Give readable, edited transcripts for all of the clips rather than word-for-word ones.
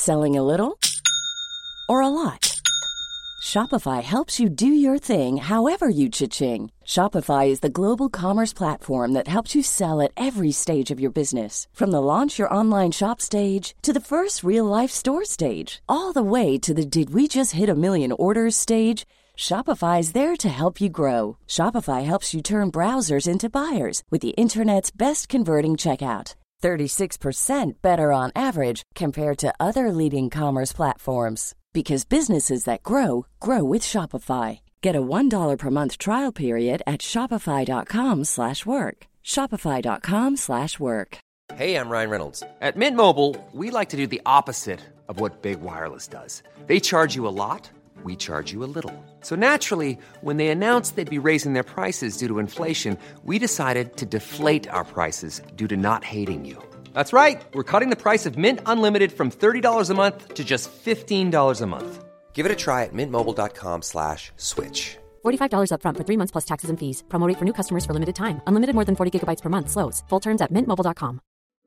Selling a little or a lot? Shopify helps you do your thing however you cha-ching. Shopify is the global commerce platform that helps you sell at every stage of your business. From the launch your online shop stage to the first real-life store stage, all the way to the did we just hit a million orders stage. Shopify is there to help you grow. Shopify helps you turn browsers into buyers with the internet's best converting checkout. 36% better on average compared to other leading commerce platforms. Because businesses that grow, grow with Shopify. Get a $1 per month trial period at shopify.com/work. Shopify.com/work. Hey, I'm Ryan Reynolds. At Mint Mobile, we like to do the opposite of what Big Wireless does. They charge you a lot, we charge you a little. So naturally, when they announced they'd be raising their prices due to inflation, we decided to deflate our prices due to not hating you. That's right. We're cutting the price of Mint Unlimited from $30 a month to just $15 a month. Give it a try at mintmobile.com/switch. $45 up front for 3 months plus taxes and fees. Promo rate for new customers for limited time. Unlimited more than 40 gigabytes per month. Slows full terms at mintmobile.com.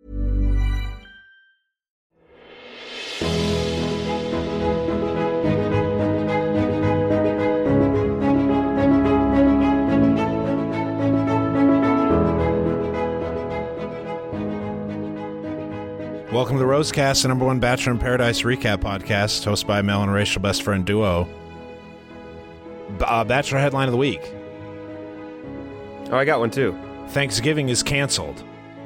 Welcome to the Rosecast, the number one Bachelor in Paradise recap podcast, hosted by Mel and Racial best friend duo. Bachelor headline of the week. Oh, I got one too. Thanksgiving is canceled.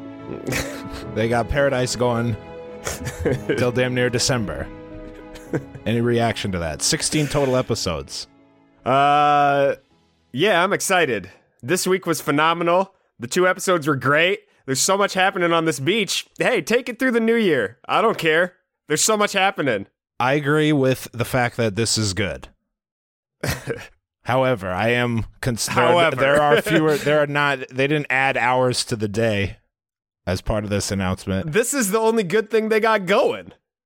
They got Paradise going till damn near December. Any reaction to that? 16 total episodes. Yeah, I'm excited. This week was phenomenal. The 2 episodes were great. There's so much happening on this beach. Hey, take it through the new year. I don't care. There's so much happening. I agree with the fact that this is good. However, I am concerned. There are fewer. They didn't add hours to the day as part of this announcement. This is the only good thing they got going.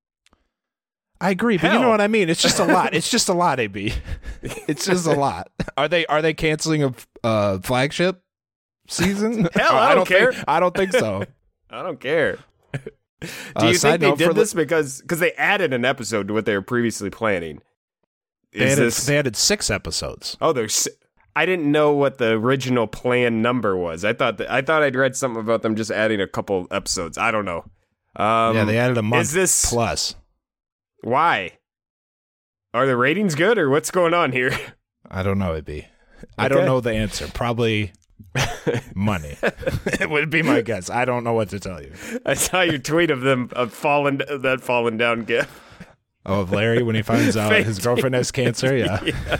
I agree, but you know what I mean. It's just a lot. It's just a lot, AB. It's just a lot. Are they canceling a flagship season? Hell, I don't care. I don't think so. I don't care. Do you think they did this because they added an episode to what they were previously planning? They added 6 episodes. Oh, I didn't know what the original plan number was. I thought I'd read something about them just adding a couple episodes. I don't know. Yeah, they added a month is this, plus. Why? Are the ratings good or what's going on here? I don't know, AB. Okay. I don't know the answer. Probably money. It would be my guess. I don't know what to tell you. I saw your tweet of them falling down gif. Oh, of Larry when he finds out his girlfriend has cancer? Yeah.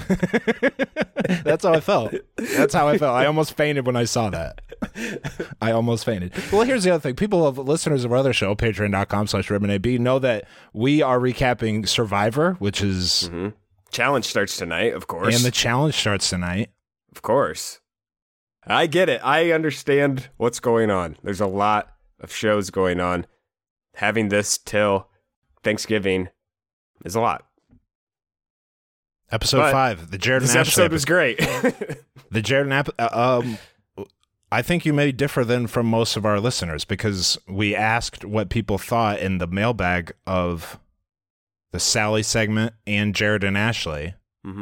That's how I felt. I almost fainted when I saw that. I almost fainted. Well, here's the other thing. Listeners of our other show, patreon.com/RibbonAB, know that we are recapping Survivor, which is... Mm-hmm. Challenge starts tonight, of course. And the challenge starts tonight. Of course. I get it. I understand what's going on. There's a lot of shows going on. Having this till Thanksgiving is a lot. Episode 5, the Jared and Ashley episode was great. The Jared and I think you may differ then from most of our listeners because we asked what people thought in the mailbag of the Sally segment and Jared and Ashley. Mm-hmm.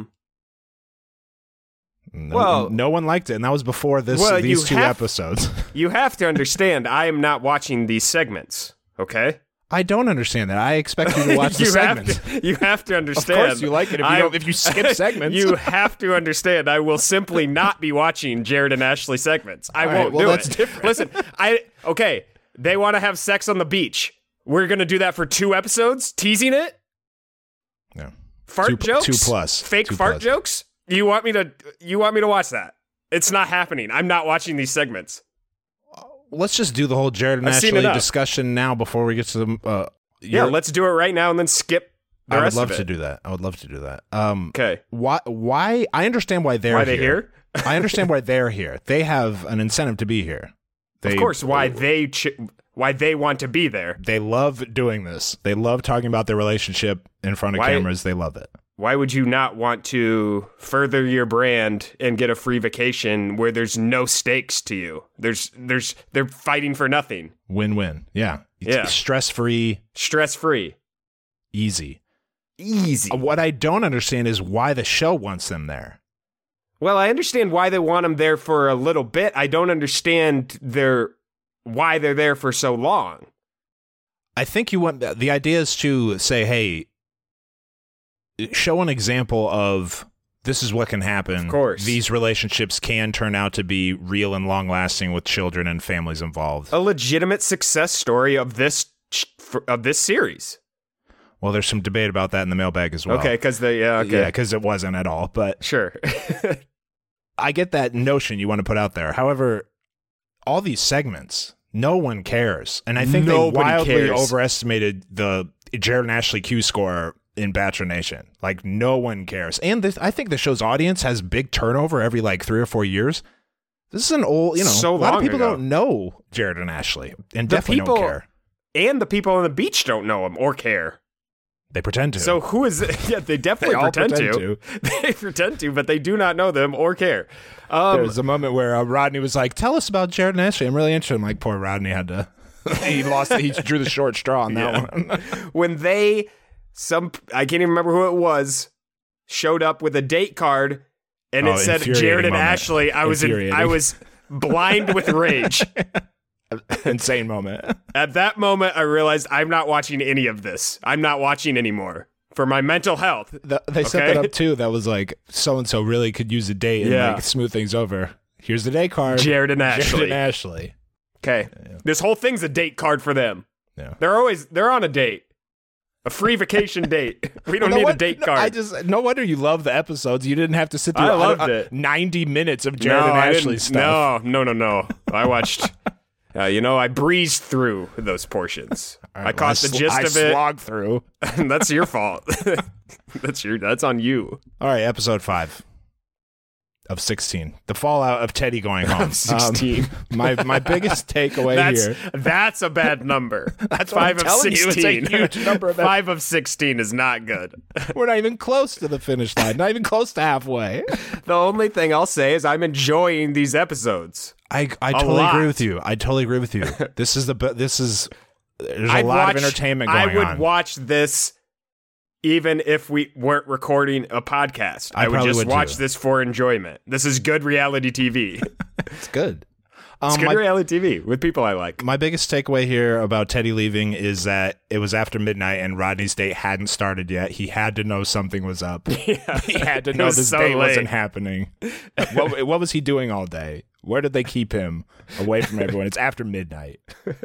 No one liked it, and that was before these 2 episodes. You have to understand, I am not watching these segments, okay? I don't understand that. I expect you to watch the segments. You have to understand. Of course you like it if you skip segments. You have to understand, I will simply not be watching Jared and Ashley segments. I won't do that's it. Different. Listen, they want to have sex on the beach. We're going to do that for 2 episodes? Teasing it? No. Fart jokes? 2+. Fake 2+. Fart jokes? You want me to watch that? It's not happening. I'm not watching these segments. Let's just do the whole Jared and Ashley discussion now before we get to the... let's do it right now and then skip the rest of it. I would love to do that. Okay. Why? I understand why they're here. I understand why they're here. They have an incentive to be here. Of course, why they want to be there. They love doing this. They love talking about their relationship in front of cameras. They love it. Why would you not want to further your brand and get a free vacation where there's no stakes to you? They're fighting for nothing. Win-win. Yeah. Yeah. Stress-free. Stress-free. Easy. Easy. What I don't understand is why the show wants them there. Well, I understand why they want them there for a little bit. I don't understand why they're there for so long. I think you want the idea is to say, hey, show an example of this is what can happen. Of course. These relationships can turn out to be real and long lasting with children and families involved. A legitimate success story of this series. Well, there's some debate about that in the mailbag as well. Okay, because because it wasn't at all. But sure. I get that notion you want to put out there. However, all these segments, no one cares. And I think Nobody they wildly cares. overestimated the Jared and Ashley Q score in Bachelor Nation. Like, no one cares. And I think the show's audience has big turnover every, 3 or 4 years. This is an old, So a lot of long people ago. don't know Jared and Ashley and The definitely people- don't care. And the people on the beach don't know him or care. They pretend to. So who is it? Yeah, they definitely They all pretend pretend to. They pretend to, but they do not know them or care. There was a moment where Rodney was like, tell us about Jared and Ashley. I'm really interested. I'm like, poor Rodney had to... he drew the short straw on that one. When I can't even remember who it was, showed up with a date card and it said infuriating Jared and moment. Ashley, I was blind with rage. Insane moment. At that moment, I realized I'm not watching any of this. I'm not watching anymore for my mental health. They set that up too. That was like, so-and-so really could use a date and smooth things over. Here's the date card. Jared and Ashley. Okay. Yeah. This whole thing's a date card for them. Yeah. They're on a date. A free vacation date. We don't need a date card. No wonder you love the episodes. You didn't have to sit through I loved it. 90 minutes of Jared and Ashley stuff. No. I watched... I breezed through those portions. Right, I caught the gist of it. I slogged through. That's your fault. That's on you. All right, episode 5 of 16. The fallout of Teddy going home. 16. My biggest takeaway here. That's a bad number. That's 5 of 16. You, it's a huge number of 5 of 16 is not good. We're not even close to the finish line. Not even close to halfway. The only thing I'll say is I'm enjoying these episodes. I totally agree with you. There's a lot of entertainment going on. I would watch this even if we weren't recording a podcast. I would just watch this for enjoyment. This is good reality TV. It's good. It's good reality TV with people I like. My biggest takeaway here about Teddy leaving is that it was after midnight and Rodney's date hadn't started yet. He had to know something was up. Yeah. He had to know this date wasn't happening. What was he doing all day? Where did they keep him away from everyone? It's after midnight.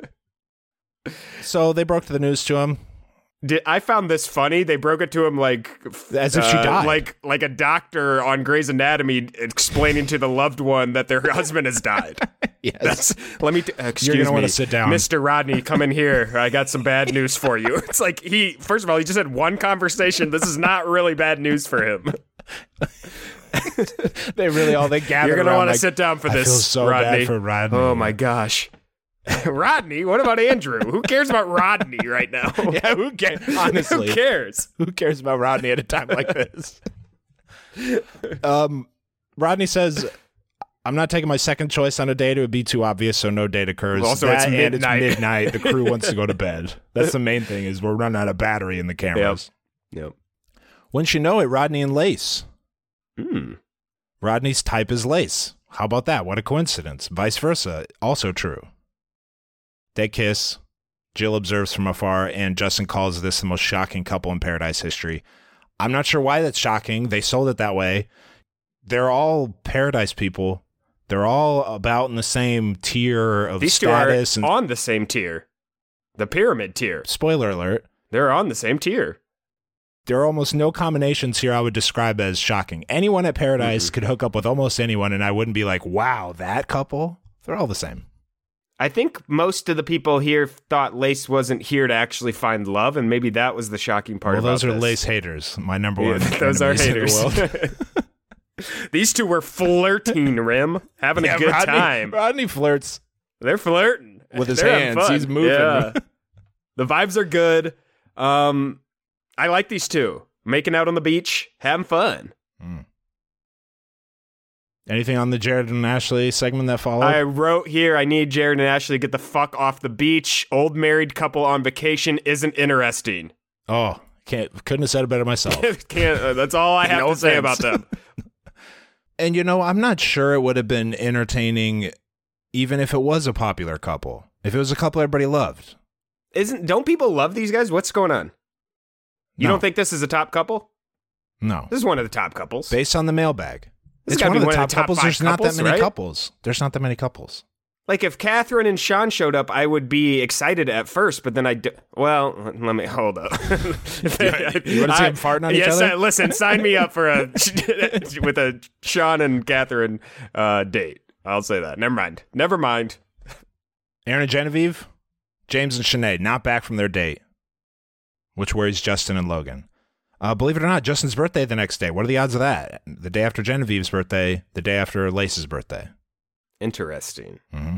So they broke the news to him. I found this funny. They broke it to him as if she died, like a doctor on Grey's Anatomy explaining to the loved one that their husband has died. Yes. Excuse You're gonna me, want to sit down, Mr. Rodney. Come in here. I got some bad news for you. It's like first of all, he just had one conversation. This is not really bad news for him. They gather. You're gonna want to sit down for this. I feel so Rodney. bad for Rodney. Oh my gosh. Rodney? What about Andrew? Who cares about Rodney right now? Yeah, who cares? Honestly, who cares? Who cares about Rodney at a time like this? Rodney says, I'm not taking my second choice on a date. It would be too obvious, so no date occurs. Also, it's midnight. The crew wants to go to bed. That's the main thing, is we're running out of battery in the cameras. Yep. Wouldn't you know it, Rodney and Lace. Rodney's type is Lace. How about that? What a coincidence. Vice versa, also true. They kiss. Jill observes from afar, and Justin calls this the most shocking couple in Paradise history. I'm not sure why that's shocking. They sold it that way. They're all Paradise people. They're all about in the same tier of These status. two are on the same tier. The pyramid tier. Spoiler alert. They're on the same tier. There are almost no combinations here I would describe as shocking. Anyone at Paradise could hook up with almost anyone, and I wouldn't be like, wow, that couple? They're all the same. I think most of the people here thought Lace wasn't here to actually find love, and maybe that was the shocking part about this. Well, those are Lace haters. My number one. Those are haters. These two were flirting, Rim. Having a good time. Rodney flirts. They're flirting. With his hands. He's moving. Yeah. The vibes are good. I like these two. Making out on the beach, having fun. Anything on the Jared and Ashley segment that followed? I wrote here, I need Jared and Ashley to get the fuck off the beach. Old married couple on vacation isn't interesting. Oh, Couldn't have said it better myself. That's all I have to say about them. And, I'm not sure it would have been entertaining even if it was a popular couple. If it was a couple everybody loved. Don't people love these guys? What's going on? You don't think this is a top couple? No. This is one of the top couples. Based on the mailbag. It's one of the top couples. There's not that many couples. There's not that many couples. Like, if Catherine and Sean showed up, I would be excited at first, but then well, let me hold up. You want to see them farting on each other? Yes, listen, sign me up for with a Sean and Catherine date. I'll say that. Never mind. Aaron and Genevieve, James and Sinead, not back from their date, which worries Justin and Logan. Believe it or not, Justin's birthday the next day. What are the odds of that? The day after Genevieve's birthday, the day after Lace's birthday. Interesting. Mm-hmm.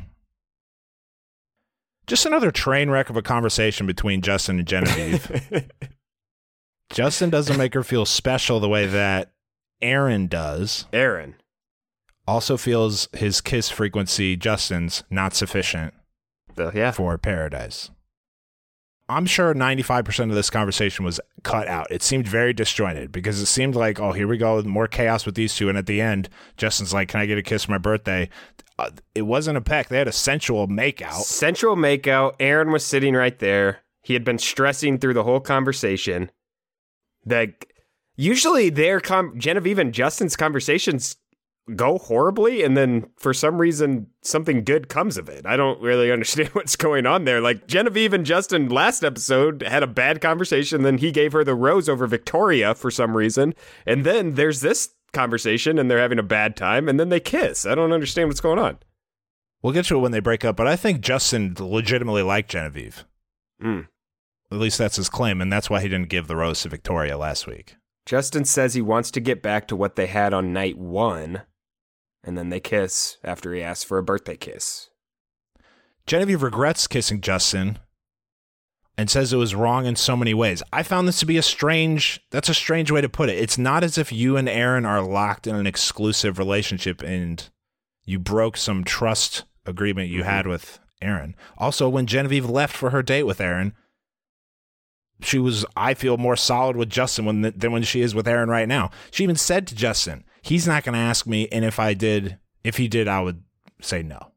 Just another train wreck of a conversation between Justin and Genevieve. Justin doesn't make her feel special the way that Aaron does. Aaron also feels his kiss frequency, Justin's, not sufficient for Paradise. I'm sure 95% of this conversation was cut out. It seemed very disjointed because it seemed like, oh, here we go, more chaos with these two. And at the end, Justin's like, can I get a kiss for my birthday? It wasn't a peck. They had a sensual makeout. Sensual makeout. Aaron was sitting right there. He had been stressing through the whole conversation. Usually Genevieve and Justin's conversations go horribly, and then for some reason something good comes of it. I don't really understand what's going on there. Like, Genevieve and Justin last episode had a bad conversation, then he gave her the rose over Victoria for some reason, and then there's this conversation and they're having a bad time, and then they kiss. I don't understand what's going on. We'll get to it when they break up, but I think Justin legitimately liked Genevieve. At least that's his claim, and that's why he didn't give the rose to Victoria last week. Justin says he wants to get back to what they had on night 1. And then they kiss after he asks for a birthday kiss. Genevieve regrets kissing Justin and says it was wrong in so many ways. I found this to be a strange way to put it. It's not as if you and Aaron are locked in an exclusive relationship and you broke some trust agreement you had with Aaron. Also, when Genevieve left for her date with Aaron, she was, I feel, more solid with Justin than when she is with Aaron right now. She even said to Justin, he's not going to ask me, and if he did, I would say no.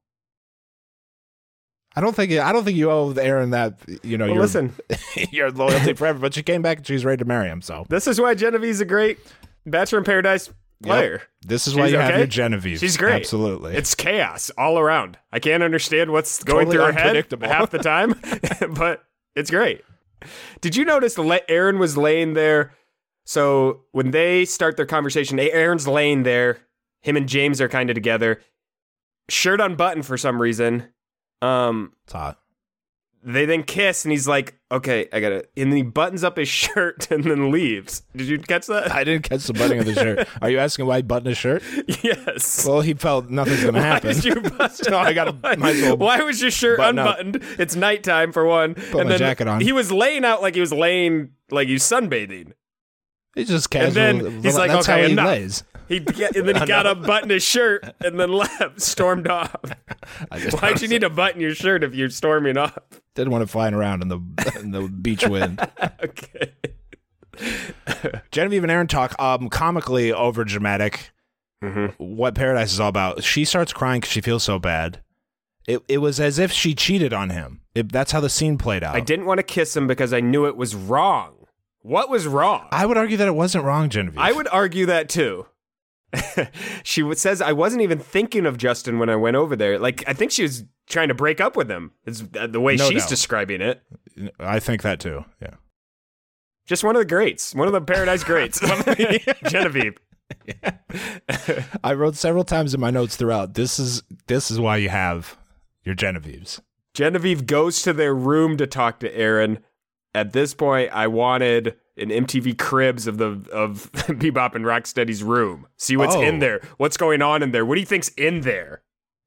I don't think you owe Aaron that, listen, your loyalty forever, but she came back and she's ready to marry him, so. This is why Genevieve's a great Bachelor in Paradise player. Yep. This is why you have your Genevieve. She's great. Absolutely. It's chaos all around. I can't understand what's going through her head half the time, but it's great. Did you notice Aaron was laying there? So when they start their conversation, Aaron's laying there. Him and James are kind of together. Shirt unbuttoned for some reason. It's hot. They then kiss, and he's like, okay, I got it. And then he buttons up his shirt and then leaves. Did you catch that? I didn't catch the buttoning of the shirt. Are you asking why he buttoned his shirt? Yes. Well, he felt nothing's going to happen. Why did you button No, I got to. Why was your shirt unbuttoned? It's nighttime for one. Put my jacket on. He was laying out like he was sunbathing. He's just casual. And then he's like, that's okay, how he enough. lays. And then he got up, buttoned his shirt, and then left, stormed off. Why'd you need to button your shirt if you're storming off? Didn't want it flying around in the beach wind. Okay. Genevieve and Aaron talk comically over dramatic. What Paradise is all about. She starts crying because she feels so bad. It was as if she cheated on him. That's how the scene played out. I didn't want to kiss him because I knew it was wrong. What was wrong? I would argue that it wasn't wrong, Genevieve. I would argue that too. She says, I wasn't even thinking of Justin when I went over there. Like, I think she was trying to break up with him, is the way she's describing it. I think that too, yeah. Just one of the greats. One of the Paradise greats. Genevieve. Yeah. I wrote several times in my notes throughout, this is why you have your Genevieves. Genevieve goes to their room to talk to Aaron. At this point, I wanted an MTV Cribs of Bebop and Rocksteady's room. See what's in there. What's going on in there? What do you think's in there?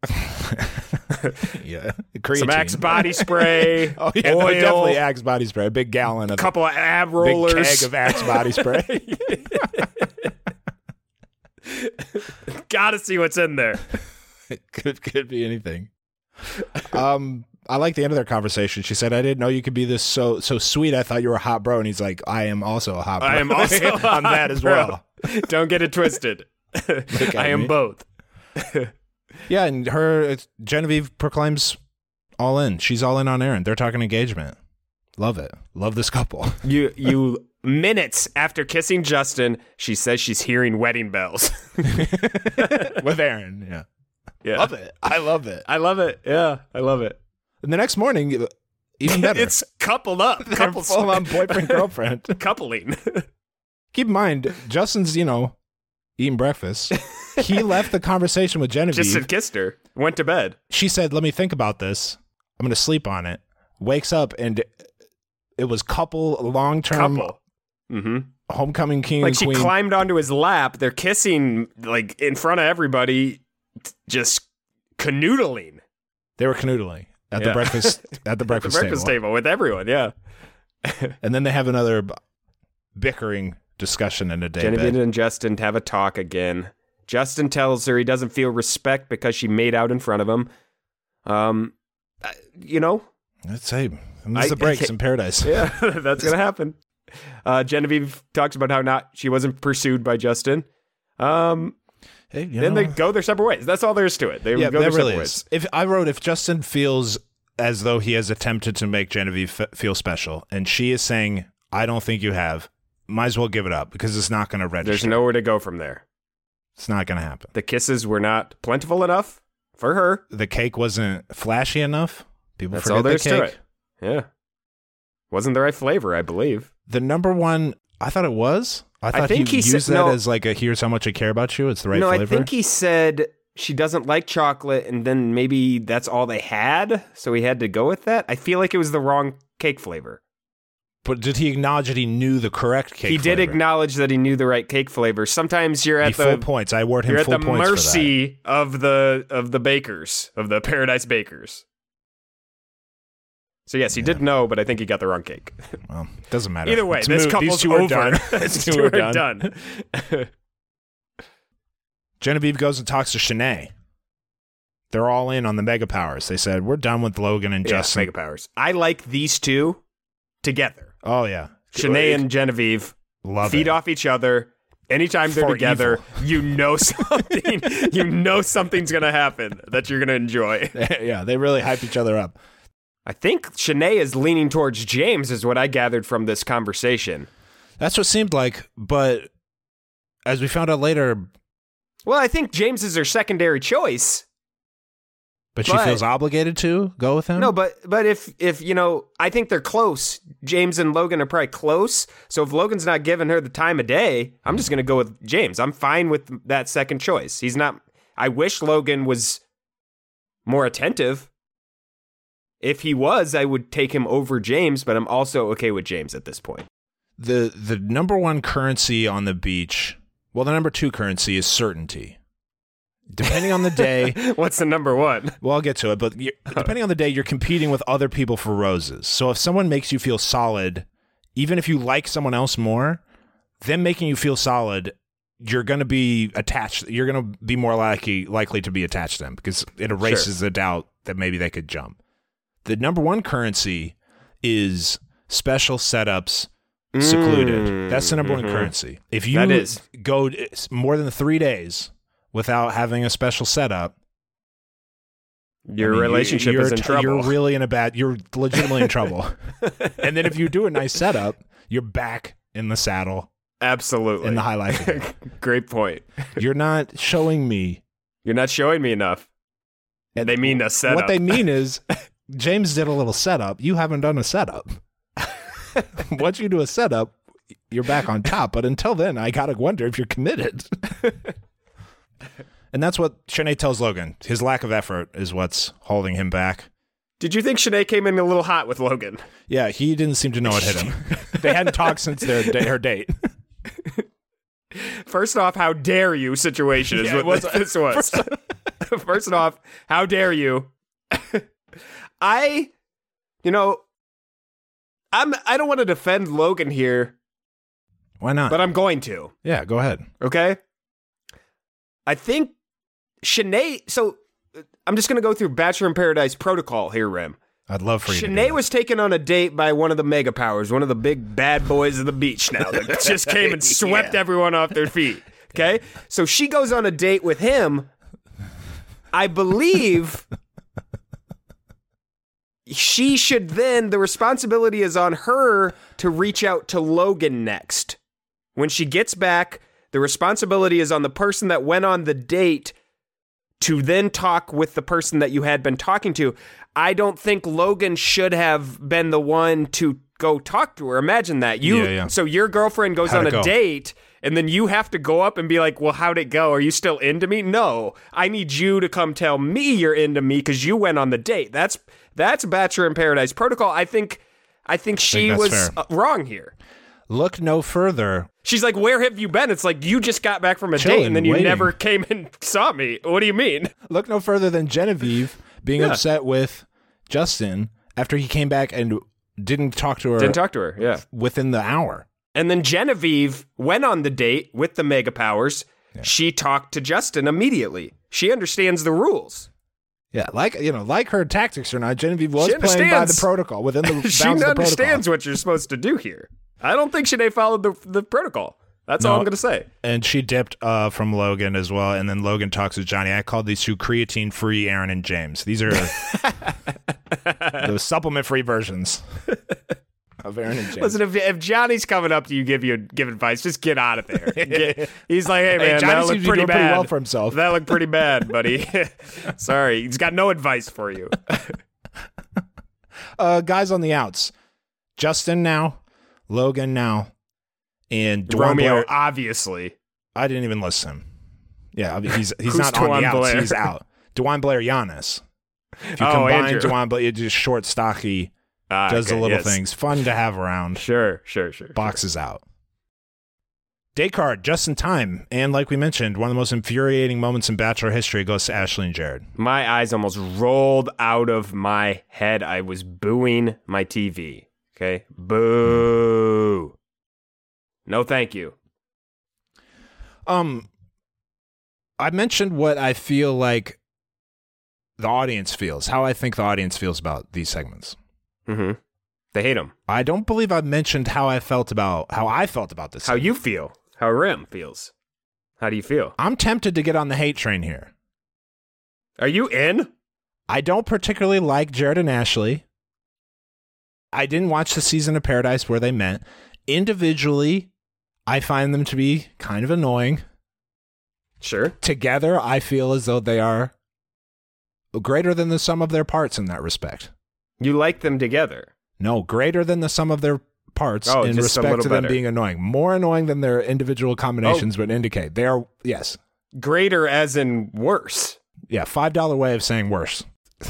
Yeah, creatine. Some Axe body spray. Oh yeah, oil, no, definitely Axe body spray. A big gallon of. A couple of ab rollers. Big keg of Axe body spray. Gotta see what's in there. It could be anything. I like the end of their conversation. She said, I didn't know you could be this so sweet. I thought you were a hot bro. And he's like, I am also a hot bro. I am also on that as well. Don't get it twisted. I am both. Yeah, and Genevieve proclaims all in. She's all in on Aaron. They're talking engagement. Love it. Love this couple. You minutes after kissing Justin, she says she's hearing wedding bells. With Aaron, yeah. Yeah. Love it. I love it. I love it. Yeah, I love it. And the next morning, even better. It's coupled up. Couple full-on boyfriend-girlfriend. Coupling. Keep in mind, Justin's, eating breakfast. He left the conversation with Genevieve. Just had kissed her. Went to bed. She said, let me think about this. I'm going to sleep on it. Wakes up, and it was long-term homecoming king and queen. Like she climbed onto his lap. They're kissing like in front of everybody, just canoodling. They were canoodling at the breakfast table with everyone. Yeah. And then they have another bickering discussion in a day. Genevieve and Justin have a talk again. Justin tells her he doesn't feel respect because she made out in front of him. Let's say the breaks in paradise. Yeah, that's gonna happen. Genevieve talks about how she wasn't pursued by Justin. Then they go their separate ways. That's all there is to it. They go their separate ways. If Justin feels as though he has attempted to make Genevieve feel special, and she is saying, I don't think you have, might as well give it up because it's not going to register. There's nowhere to go from there. It's not going to happen. The kisses were not plentiful enough for her. The cake wasn't flashy enough. That's all there is to it. Yeah. Wasn't the right flavor, I believe. The number one, I thought it was. I think he used that as like here's how much I care about you. It's the right flavor. No, I think he said she doesn't like chocolate, and then maybe that's all they had, so he had to go with that. I feel like it was the wrong cake flavor. But did he acknowledge that he knew the correct cake flavor? He did acknowledge that he knew the right cake flavor. Sometimes you're at full points. I award him full points for that. You're at the mercy of the bakers, of the Paradise Bakers. So yes, he did know, but I think he got the wrong cake. Well, doesn't matter. Either way, this couple's over. These two are done. Genevieve goes and talks to Shanae. They're all in on the Mega Powers. They said, we're done with Logan and Justin. Mega Powers. I like these two together. Oh, yeah. Shanae and Genevieve feed off each other. Anytime they're together, you know something. You know something's going to happen that you're going to enjoy. Yeah, they really hype each other up. I think Shanae is leaning towards James, is what I gathered from this conversation. That's what it seemed like, but as we found out later... Well, I think James is her secondary choice. But she feels obligated to go with him? No, but if I think they're close. James and Logan are probably close. So if Logan's not giving her the time of day, I'm just going to go with James. I'm fine with that second choice. He's not... I wish Logan was more attentive. If he was, I would take him over James, but I'm also okay with James at this point. The number one currency on the beach, well, the number two currency is certainty. Depending on the day. What's the number one? Well, I'll get to it, but depending on the day, you're competing with other people for roses. So if someone makes you feel solid, even if you like someone else more, them making you feel solid, you're going to be attached. You're going to be more likely to be attached to them because it erases the doubt that maybe they could jump. The number one currency is special setups, secluded. That's the number one currency. If you go more than 3 days without having a special setup, your relationship is in trouble. You're legitimately in trouble. And then if you do a nice setup, you're back in the saddle. Absolutely. In the high life again. Great point. You're not showing me. You're not showing me enough. And they mean a setup. What they mean is James did a little setup. You haven't done a setup. Once you do a setup, you're back on top. But until then, I got to wonder if you're committed. And that's what Shanae tells Logan. His lack of effort is what's holding him back. Did you think Shanae came in a little hot with Logan? Yeah, he didn't seem to know it hit him. They hadn't talked since her date. First off, how dare you situation is what this was. First off, how dare you? I don't want to defend Logan here. Why not? But I'm going to. Yeah, go ahead. Okay? I think Shanae... So, I'm just going to go through Bachelor in Paradise protocol here, Rim. I'd love for you to do Shanae that. was taken on a date by one of the mega powers, one of the big bad boys of the beach now that just came and swept everyone off their feet. Okay? So she goes on a date with him. I believe she should then, the responsibility is on her to reach out to Logan next. When she gets back, the responsibility is on the person that went on the date to then talk with the person that you had been talking to. I don't think Logan should have been the one to go talk to her. Imagine that. So your girlfriend goes on a date, and then you have to go up and be like, well, how'd it go? Are you still into me? No. I need you to come tell me you're into me because you went on the date. That's Bachelor in Paradise protocol. I think she was wrong here. Look no further. She's like, where have you been? It's like, you just got back from a Chilling, date and then you waiting. never came and saw me. What do you mean? Look no further than Genevieve being upset with Justin after he came back and didn't talk to her. Yeah. Within the hour. And then Genevieve went on the date with the mega powers. Yeah. She talked to Justin immediately. She understands the rules. Yeah, like her tactics or not, Genevieve was playing by the protocol within the bounds of the protocol. She understands what you're supposed to do here. I don't think Shanae followed the protocol. That's all I'm going to say. And she dipped from Logan as well, and then Logan talks with Johnny. I called these two creatine-free Aaron and James. These are the supplement-free versions of Aaron and James. Listen, if Johnny's coming up to you, give advice, just get out of there. He's like, hey, man, that looked pretty bad. Pretty well for himself. That looked pretty bad, buddy. Sorry, he's got no advice for you. Guys on the outs. Justin now. Logan now. And Romeo, Blair, obviously. I didn't even list him. Yeah, I mean, he's not on the outs. Blair? He's out. DeJuan Blair, Giannis. If you combine Andrew. DeJuan Blair, just short, stocky, does the little things. Fun to have around. Sure. Boxes out. Day card, just in time. And like we mentioned, one of the most infuriating moments in Bachelor history goes to Ashley and Jared. My eyes almost rolled out of my head. I was booing my TV. Okay? Boo. No, thank you. I mentioned what I feel like the audience feels, how I think the audience feels about these segments. Mm-hmm. They hate them. I don't believe I've mentioned how I felt about this. How you feel. How Rim feels. How do you feel? I'm tempted to get on the hate train here. Are you in? I don't particularly like Jared and Ashley. I didn't watch the season of Paradise where they met. Individually, I find them to be kind of annoying. Sure. Together, I feel as though they are greater than the sum of their parts in that respect. You like them together? No, greater than the sum of their parts in just respect to them better. being annoying. More annoying than their individual combinations would indicate. They are, yes. Greater as in worse. Yeah, $5 way of saying worse.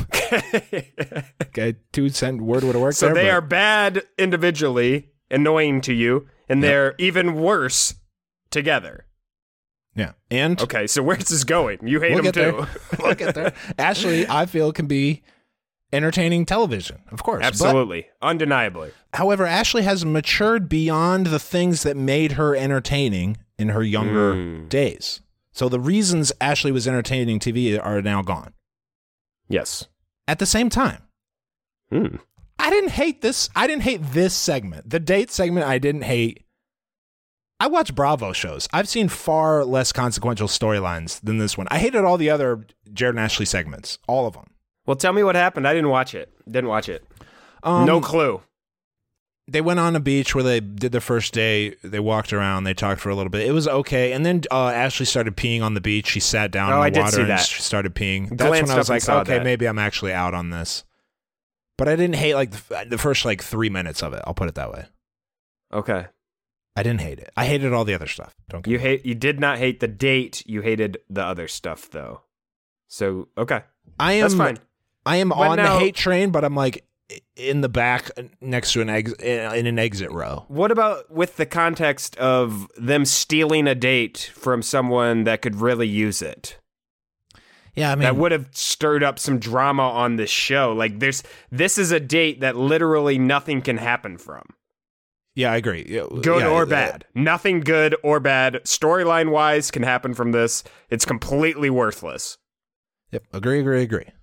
Okay, 2-cent word would have worked so there. They are bad individually, annoying to you, and they're even worse together. Yeah, and okay, so where's this going? You hate them too. We'll get there. Ashley, I feel, can be entertaining television, of course. Absolutely, undeniably. However, Ashley has matured beyond the things that made her entertaining in her younger days. So the reasons Ashley was entertaining TV are now gone. Yes. At the same time, I didn't hate this. I didn't hate this segment. The date segment, I didn't hate. I watch Bravo shows. I've seen far less consequential storylines than this one. I hated all the other Jared and Ashley segments, all of them. Well, tell me what happened. I didn't watch it. No clue. They went on a beach where they did their first day. They walked around. They talked for a little bit. It was okay. And then Ashley started peeing on the beach. She sat down in the water and she started peeing. That's when I was like, okay, maybe I'm actually out on this. But I didn't hate like the first 3 minutes of it. I'll put it that way. Okay. I didn't hate it. I hated all the other stuff. You did not hate the date. You hated the other stuff though. So okay, that's fine. I am on the hate train, but I'm like in the back next to an exit row. What about with the context of them stealing a date from someone that could really use it? Yeah, I mean, that would have stirred up some drama on this show. Like this is a date that literally nothing can happen from. Yeah, I agree. Good or bad. Nothing good or bad, storyline-wise, can happen from this. It's completely worthless. Yep, agree.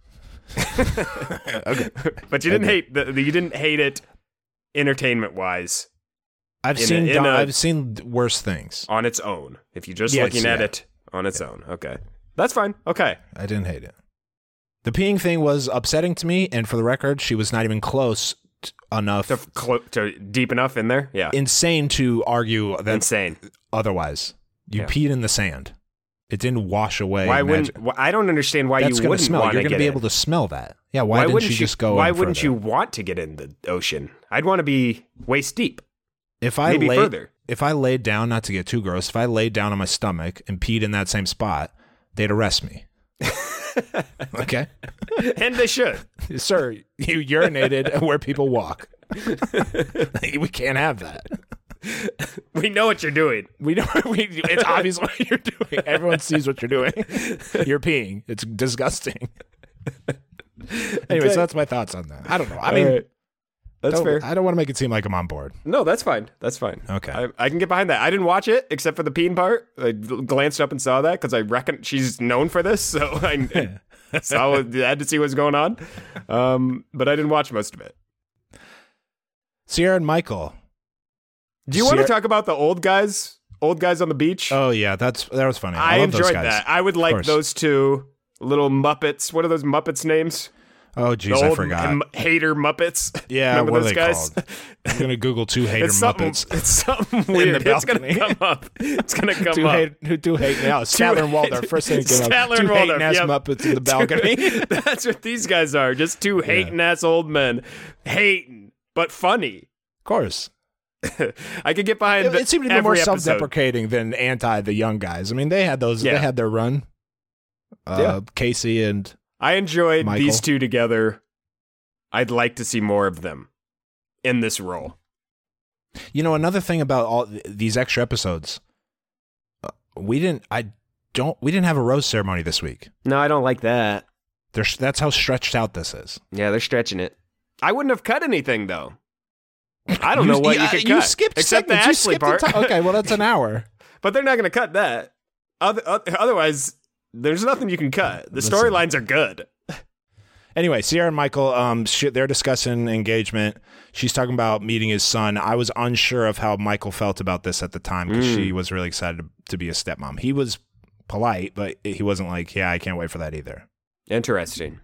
Okay. But you didn't hate it entertainment wise. I've seen worse things on its own. If you're just looking at it on its own. Okay. That's fine. Okay. I didn't hate it. The peeing thing was upsetting to me, and for the record, she was not even close enough to deep enough in there. Yeah. Insane to argue that insane. Otherwise, you peed in the sand. It didn't wash away. Why wouldn't? I don't understand why you wouldn't smell. want to You're going to be able to smell that. Yeah. Why didn't you just go? Why wouldn't you want to get in the ocean? I'd want to be waist deep. If I laid down, not to get too gross, if I laid down on my stomach and peed in that same spot, they'd arrest me. Okay. And they should. Sir, you urinated where people walk. We can't have that. We know what you're doing. It's obvious what you're doing. Everyone sees what you're doing. You're peeing. It's disgusting. Anyway, so that's my thoughts on that. I don't know. I mean, that's fair. I don't want to make it seem like I'm on board. No, that's fine. That's fine. Okay. I can get behind that. I didn't watch it except for the peeing part. I glanced up and saw that because I reckon she's known for this. So I had to see what's going on. But I didn't watch most of it. Sierra and Michael. Do you want to talk about the old guys? Old guys on the beach? Oh, yeah. That was funny. I love those enjoyed guys. that. I would like those two little Muppets. What are those Muppets' names? Oh, geez, I forgot. Hater Muppets. Yeah, remember what those are they guys? called? I'm going to Google two hater Muppets. It's something weird. It's going to come up. It's going to come up. Who do hate now? Statler and Waldorf. First thing that came up. Statler and Waldorf. Two hating-ass Muppets in the balcony. That's what these guys are. Just two hating-ass old men. Hating, but funny. Of course. I could get behind it seemed to be more self-deprecating than anti the young guys. I mean, they had those. They had their run. Casey and I enjoyed Michael. These two together. I'd like to see more of them in this role. You know, another thing about all these extra episodes, we didn't have a rose ceremony this week. No, I don't like that. That's how stretched out this is. Yeah, they're stretching it. I wouldn't have cut anything though. I don't know what you could cut. You skipped except segments. the Ashley part. Okay, well that's an hour. But they're not going to cut that. Otherwise, there's nothing you can cut. The storylines are good. Anyway, Sierra and Michael, they're discussing engagement. She's talking about meeting his son. I was unsure of how Michael felt about this at the time because she was really excited to be a stepmom. He was polite, but he wasn't like, yeah, I can't wait for that either. Interesting.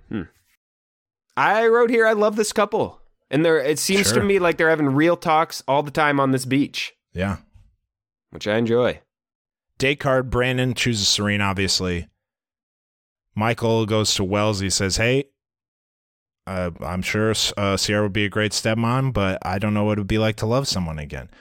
I wrote here, I love this couple. And it seems to me like they're having real talks all the time on this beach. Yeah. Which I enjoy. Date card, Brandon chooses Serene, obviously. Michael goes to Wells. He says, hey, I'm sure Sierra would be a great stepmom, but I don't know what it would be like to love someone again.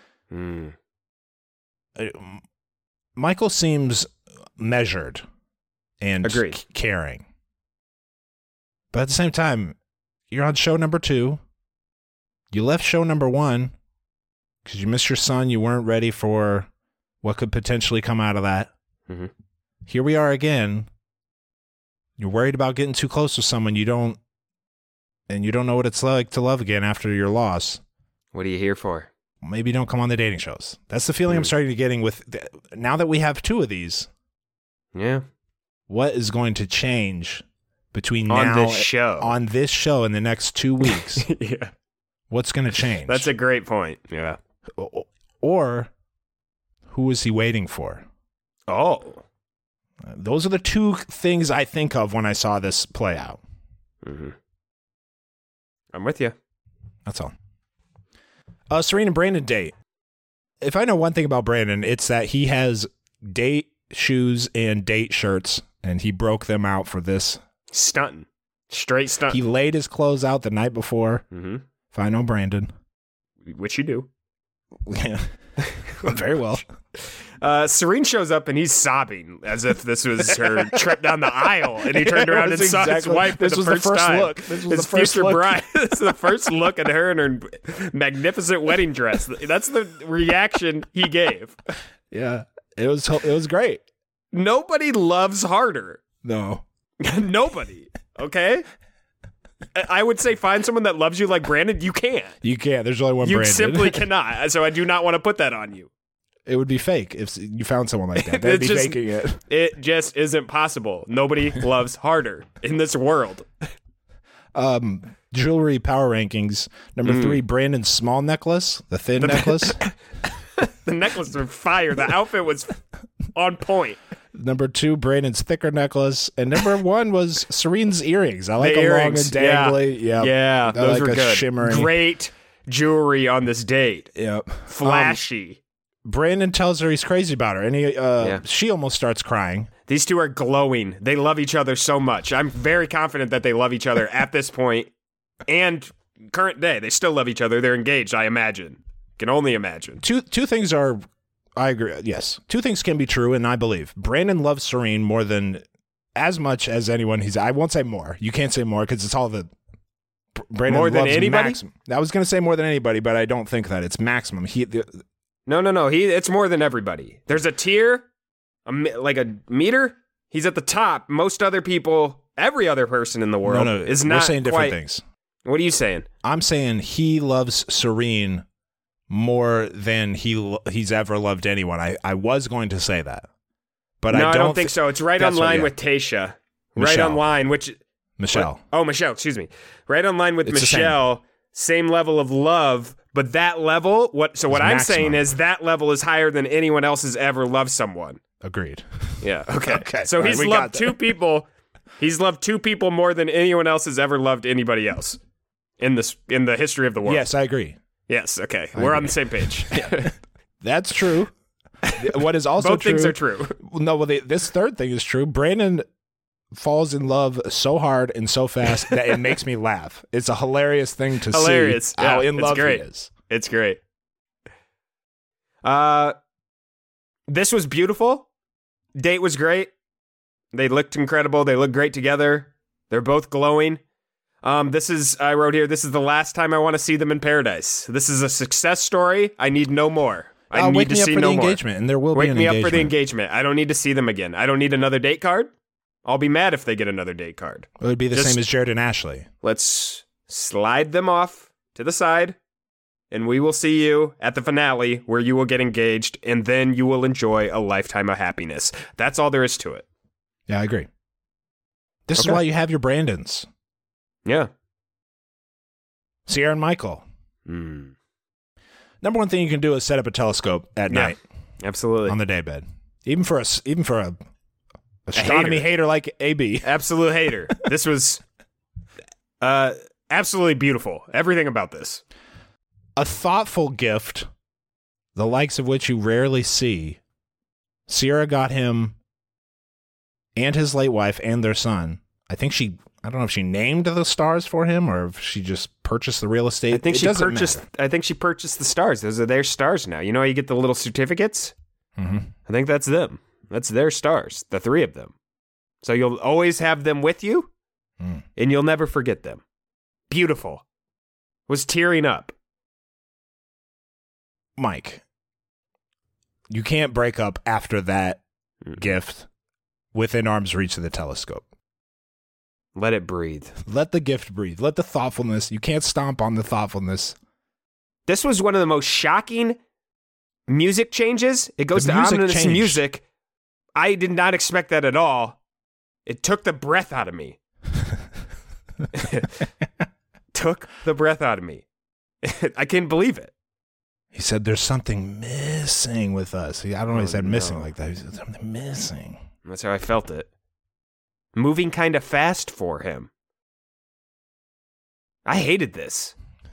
Michael seems measured and caring. But at the same time, you're on show number 2. You left show number 1 because you missed your son. You weren't ready for what could potentially come out of that. Mm-hmm. Here we are again. You're worried about getting too close to someone you don't know what it's like to love again after your loss. What are you here for? Maybe don't come on the dating shows. That's the feeling I'm starting to getting with now that we have 2 of these. Yeah. What is going to change between on now on this show in the next 2 weeks? Yeah. What's going to change? That's a great point. Yeah. Or who is he waiting for? Oh. Those are the 2 things I think of when I saw this play out. Mm-hmm. I'm with you. That's all. Serene and Brandon date. If I know one thing about Brandon, it's that he has date shoes and date shirts, and he broke them out for this. Stunting. Straight stunt. He laid his clothes out the night before. Mm-hmm. If I know Brandon. Which you do. Yeah. Very well. Serene shows up and he's sobbing as if this was her trip down the aisle, and he turned around and saw his wife for the first time. Look. This was his the first future look. bride. This is the first look at her in her magnificent wedding dress. That's the reaction he gave. Yeah, it was great. Nobody loves harder. No. Nobody. Okay? I would say find someone that loves you like Brandon. You can't. You can't. There's only one Brandon. You simply cannot. So I do not want to put that on you. It would be fake if you found someone like that. That'd be faking it. It just isn't possible. Nobody loves harder in this world. Jewelry power rankings. Number 3, Brandon's small necklace, the thin necklace. The necklace was fire. The outfit was on point. Number 2, Brandon's thicker necklace. And number 1 was Serene's earrings. I like The them long earrings, and dangly. Yeah, those like were a good. Shimmering. Great jewelry on this date. Yep. Flashy. Brandon tells her he's crazy about her, and she almost starts crying. These two are glowing. They love each other so much. I'm very confident that they love each other at this point and current day. They still love each other. They're engaged, I imagine. Can only imagine. Two things are, I agree, yes. 2 things can be true, and I believe. Brandon loves Serene more than, as much as anyone. I won't say more. You can't say more because it's all the, Brandon more than loves anybody? maximum. I was going to say more than anybody, but I don't think that. It's maximum. No. It's more than everybody. There's a tier, like a meter. He's at the top. Most other people, every other person in the world is not. We're saying different quite, things. What are you saying? I'm saying he loves Serene more than he's ever loved anyone. I was going to say that, but I don't think so. It's right on line with Tayshia. Right on line, Michelle. Michelle. Excuse me. Right on line with It's Michelle. Same level of love, but that level. What I'm maximum. saying is that level is higher than anyone else has ever loved someone. Agreed. Yeah. Okay. Okay. So Right, he's we loved got 2 people. He's loved 2 people more than anyone else has ever loved anybody else in the history of the world. Yes, I agree. Yes. Okay. We're on the same page. That's true. What is also Both true? things are true. No, well, this third thing is true. Brandon falls in love so hard and so fast that it makes me laugh. It's a hilarious thing to see how in love he is. It's great. This was beautiful. Date was great. They looked incredible. They look great together. They're both glowing. I wrote here, this is the last time I want to see them in paradise. This is a success story. I need no more. I need to see no more. Wake me up for the engagement, and there will be an engagement. Wake me up for the engagement. I don't need to see them again. I don't need another date card. I'll be mad if they get another date card. It would be the same as Jared and Ashley. Let's slide them off to the side, and we will see you at the finale where you will get engaged, and then you will enjoy a lifetime of happiness. That's all there is to it. Yeah, I agree. This is why you have your Brandons. Yeah. Sierra and Michael. Number 1 thing you can do is set up a telescope at night. Absolutely. On the daybed. Even for a astronomy hater like AB. Absolute hater. This was absolutely beautiful. Everything about this. A thoughtful gift, the likes of which you rarely see. Sierra got him and his late wife and their son. I don't know if she named the stars for him or if she just purchased the real estate. I think she purchased the stars. Those are their stars now. You know how you get the little certificates? Mm-hmm. I think that's them. That's their stars, the 3 of them. So you'll always have them with you, and you'll never forget them. Beautiful. Was tearing up. Mike, you can't break up after that gift within arm's reach of the telescope. Let it breathe. Let the gift breathe. Let the thoughtfulness. You can't stomp on the thoughtfulness. This was one of the most shocking music changes. It goes to ominous music. I did not expect that at all. It took the breath out of me. Took the breath out of me. I can't believe it. He said, there's something missing with us. I don't know if he said missing like that. He said, something missing. That's how I felt it. Moving kind of fast for him. I hated this.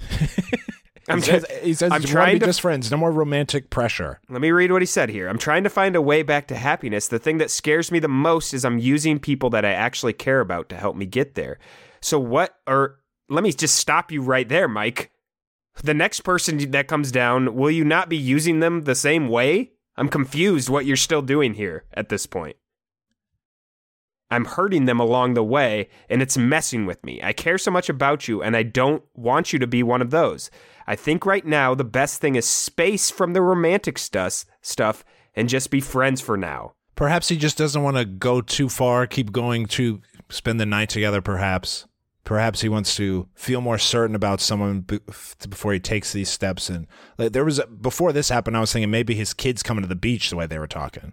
He says, I'm trying to be just friends. No more romantic pressure. Let me read what he said here. I'm trying to find a way back to happiness. The thing that scares me the most is I'm using people that I actually care about to help me get there. So let me just stop you right there, Mike. The next person that comes down, will you not be using them the same way? I'm confused what you're still doing here at this point. I'm hurting them along the way, and it's messing with me. I care so much about you, and I don't want you to be one of those. I think right now the best thing is space from the romantic stuff and just be friends for now. Perhaps he just doesn't want to go too far, keep going to spend the night together, perhaps. Perhaps he wants to feel more certain about someone before he takes these steps. And before this happened, I was thinking maybe his kids coming to the beach the way they were talking.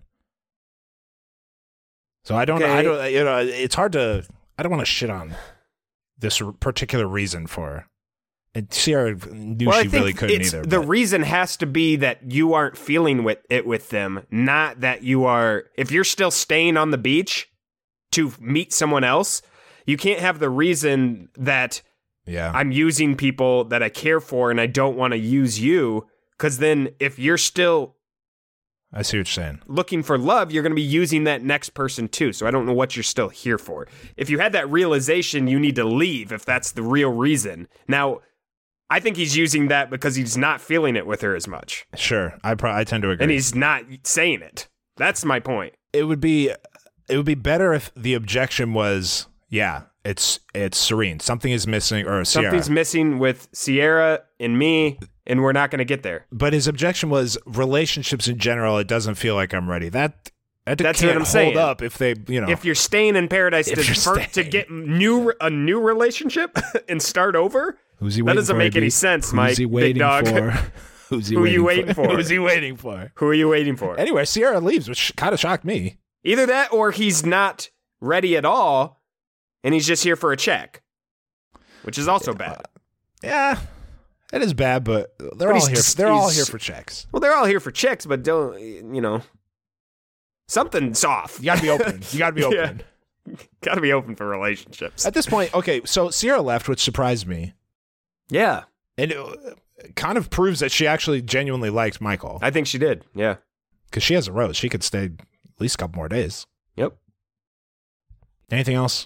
So it's hard to, I don't want to shit on this particular reason for. And Sierra knew Well, she really couldn't either. The but- reason has to be that you aren't feeling with them, not that you are. If you're still staying on the beach to meet someone else, you can't have the reason that I'm using people that I care for and I don't want to use you. Because then if you're still I see what you're saying. looking for love, you're going to be using that next person too. So I don't know what you're still here for. If you had that realization, you need to leave if that's the real reason. Now, I think he's using that because he's not feeling it with her as much. Sure, I tend to agree. And he's not saying it. That's my point. It would be better if the objection was, it's Serene. Something is missing, or Sierra. Something's missing with Sierra and me, and we're not going to get there. But his objection was relationships in general. It doesn't feel like I'm ready. That's what can't I'm saying. Hold up if they, If you're staying in paradise to get a new relationship and start over, who's he that waiting doesn't for, make any AB? sense, Who's Mike. he waiting Big dog. for? Who's he Who are you waiting waiting for? Who's he waiting for? Who are you waiting for? Anyway, Sierra leaves, which kind of shocked me. Either that or he's not ready at all and he's just here for a check, which is also bad. Yeah, it is bad, but they're all here for checks. Well, they're all here for checks, but don't, something's off. You got to be open. You got to be open. Got to be open for relationships. At this point, okay, so Sierra left, which surprised me. Yeah. And it kind of proves that she actually genuinely liked Michael. I think she did, yeah. Because she has a rose. She could stay at least a couple more days. Yep. Anything else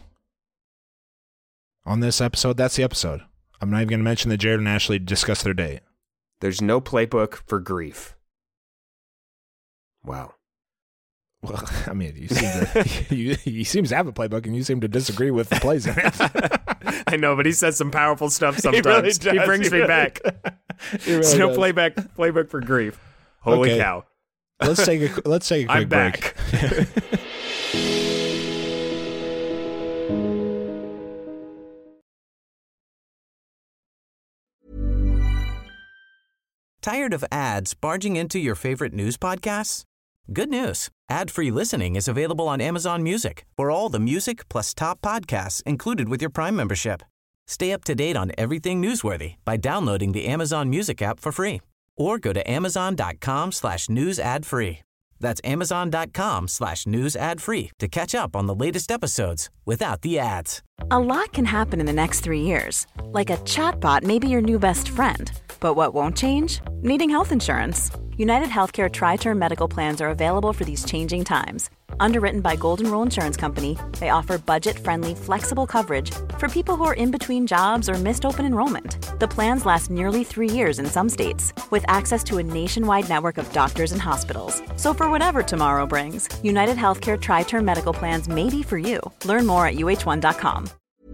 on this episode? That's the episode. I'm not even going to mention that Jared and Ashley discussed their date. There's no playbook for grief. Wow. Well, I mean, you seem to he seems to have a playbook, and you seem to disagree with the plays in it. I know, but he says some powerful stuff sometimes. He brings me back. There's no playbook for grief. Holy cow. Let's take a quick I'm break. back. Tired of ads barging into your favorite news podcasts? Good news. Ad-free listening is available on Amazon Music for all the music plus top podcasts included with your Prime membership. Stay up to date on everything newsworthy by downloading the Amazon Music app for free or go to amazon.com/news ad free. That's amazon.com/news ad free to catch up on the latest episodes without the ads. A lot can happen in the next 3 years. Like a chatbot may be your new best friend. But what won't change? Needing health insurance. United Healthcare Tri-Term Medical Plans are available for these changing times. Underwritten by Golden Rule Insurance Company, they offer budget-friendly, flexible coverage for people who are in between jobs or missed open enrollment. The plans last nearly 3 years in some states, with access to a nationwide network of doctors and hospitals. So for whatever tomorrow brings, United Healthcare Tri-Term Medical Plans may be for you. Learn more at uh1.com.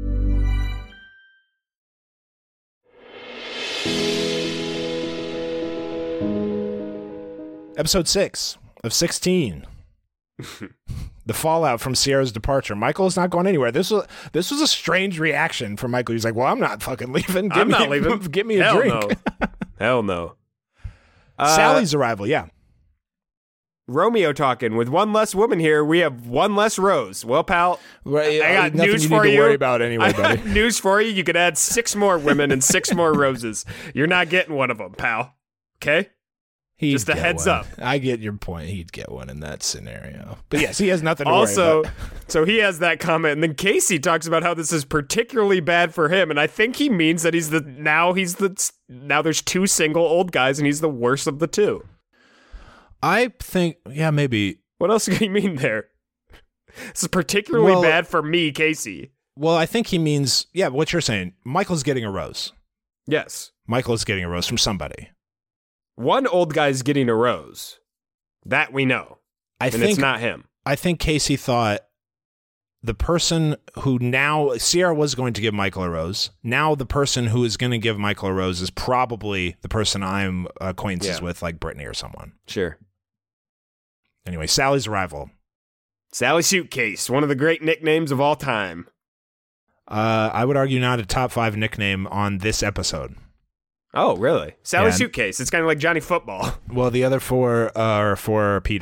Episode 6 of 16. The fallout from Sierra's departure. Michael is not going anywhere. This was a strange reaction from Michael. He's like, "Well, I'm not fucking leaving. I'm not leaving. Give me a drink." No. Hell no. Sally's arrival. Yeah. Romeo talking with one less woman here. We have one less rose. Well, pal, I got news for you. Need to worry about anyway, buddy. News for you. You could add 6 more women and 6 more roses. You're not getting one of them, pal. Okay. Just a heads up. I get your point. He'd get one in that scenario. But yes, he has nothing to also, worry about. So he has that comment, and then Casey talks about how this is particularly bad for him, and I think he means that now there's 2 single old guys, and he's the worst of the 2. I think, yeah, maybe. What else do you mean there? This is particularly bad for me, Casey. Well, I think he means, yeah, what you're saying. Michael's getting a rose. Yes. Michael is getting a rose from somebody. One old guy's getting a rose. That we know. I think it's not him. I think Casey thought the person who now, Sierra was going to give Michael a rose. Now the person who is going to give Michael a rose is probably the person I'm acquaintances with, like Brittany or someone. Sure. Anyway, Sally's arrival. Sally Suitcase, one of the great nicknames of all time. I would argue not a top 5 nickname on this episode. Oh, really? Sally Suitcase. It's kind of like Johnny Football. Well, the other 4 are for Peter.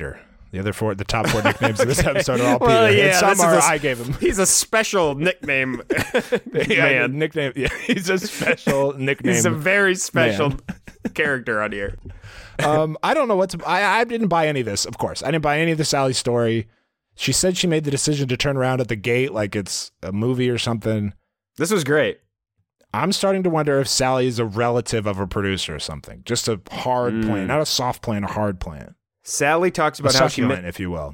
The other four, the top 4 nicknames of this episode are all Well, Peter. yeah, and some this is I gave him. He's a special nickname man. Nickname. Yeah, he's a special nickname. He's a very special character on here. I don't know what to. I didn't buy any of this. Of course, I didn't buy any of the Sally story. She said she made the decision to turn around at the gate like it's a movie or something. This was great. I'm starting to wonder if Sally is a relative of a producer or something. Just a hard plan, not a soft plan, a hard plan. Sally talks about a how she succulent, if you will.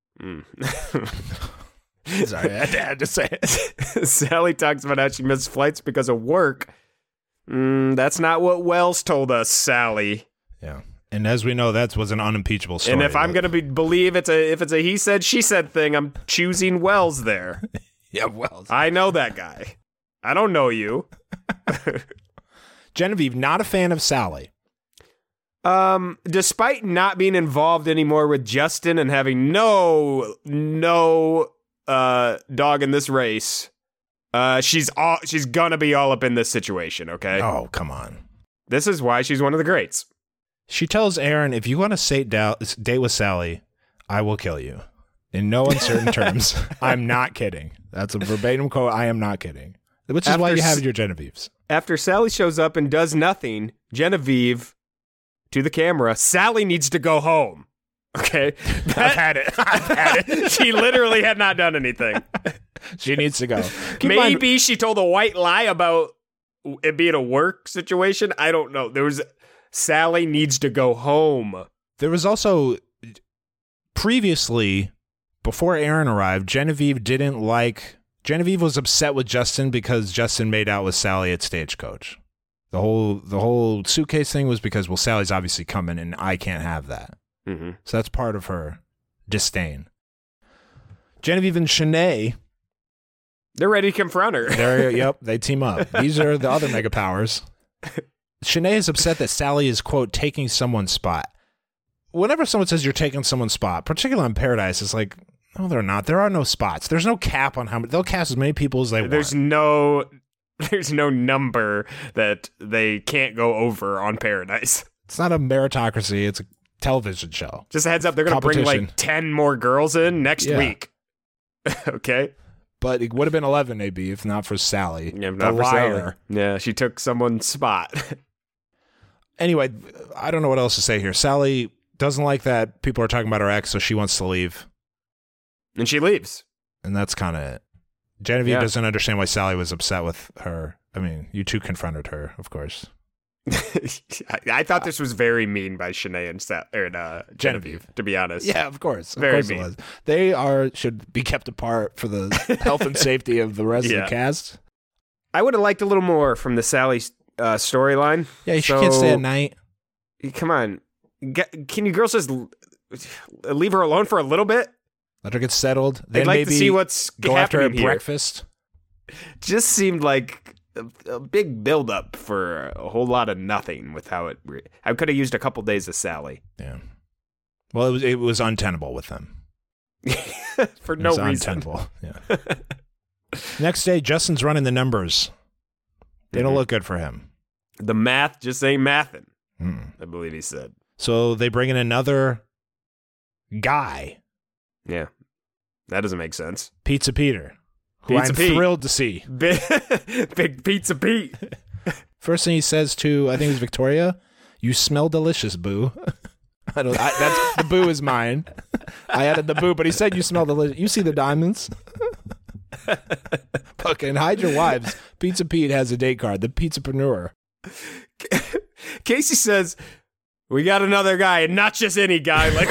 Sorry, I had to say it. Sally talks about how she missed flights because of work. That's not what Wells told us, Sally. Yeah, and as we know, that was an unimpeachable story. And if I'm gonna believe if it's a he said she said thing, I'm choosing Wells there. Yeah, Wells. I know that guy. I don't know you. Genevieve, not a fan of Sally. Despite not being involved anymore with Justin and having no dog in this race, she's gonna be all up in this situation, okay? Oh, come on. This is why she's one of the greats. She tells Aaron, if you want to date with Sally, I will kill you. In no uncertain terms. I'm not kidding. That's a verbatim quote. I am not kidding. Which is why you have your Genevieves. After Sally shows up and does nothing, Genevieve, to the camera, Sally needs to go home. Okay? I've had it. She literally had not done anything. She needs to go. Maybe she told a white lie about it being a work situation. I don't know. Sally needs to go home. There was also, previously, before Aaron arrived, Genevieve was upset with Justin because Justin made out with Sally at Stagecoach. The whole suitcase thing was because, well, Sally's obviously coming and I can't have that. Mm-hmm. So that's part of her disdain. Genevieve and Shanae, they're ready to confront her. Yep, they team up. These are the other mega powers. Shanae is upset that Sally is, quote, taking someone's spot. Whenever someone says you're taking someone's spot, particularly on Paradise, it's like, no, they're not. There are no spots. There's no cap on how many. They'll cast as many people as they want. There's no number that they can't go over on Paradise. It's not a meritocracy. It's a television show. Just a heads up, they're going to bring like 10 more girls in next week. Okay? But it would have been 11, maybe, if not for Sally. Yeah, not for Sally. Yeah, she took someone's spot. Anyway, I don't know what else to say here. Sally doesn't like that people are talking about her ex, so she wants to leave. And she leaves. And that's kind of it. Genevieve doesn't understand why Sally was upset with her. I mean, you two confronted her, of course. I thought this was very mean by Shanae and Genevieve, to be honest. Yeah, of course. Very of course mean. It was. They should be kept apart for the health and safety of the rest of the cast. I would have liked a little more from the Sally storyline. Yeah, she can't stay at night. Come on. Can you girls just leave her alone for a little bit? Let her get settled. They'd like to see what's go after her happening here. Breakfast. Just seemed like a big build-up for a whole lot of nothing with how it... I could have used a couple days of Sally. Yeah. Well, it was untenable with them. For no reason. Untenable. Yeah. Next day, Justin's running the numbers. They don't look good for him. The math just ain't mathing, I believe he said. So they bring in another guy. Yeah. That doesn't make sense. Pizza Peter. Who Pizza I'm Pete. thrilled to see. Big Pizza Pete. First thing he says to, I think it was Victoria, "You smell delicious, boo." That's the boo is mine. I added the boo, but he said, "You smell delicious." You see the diamonds? Fucking hide your wives. Pizza Pete has a date card. The pizzapreneur. Casey says, "We got another guy, and not just any guy." Like,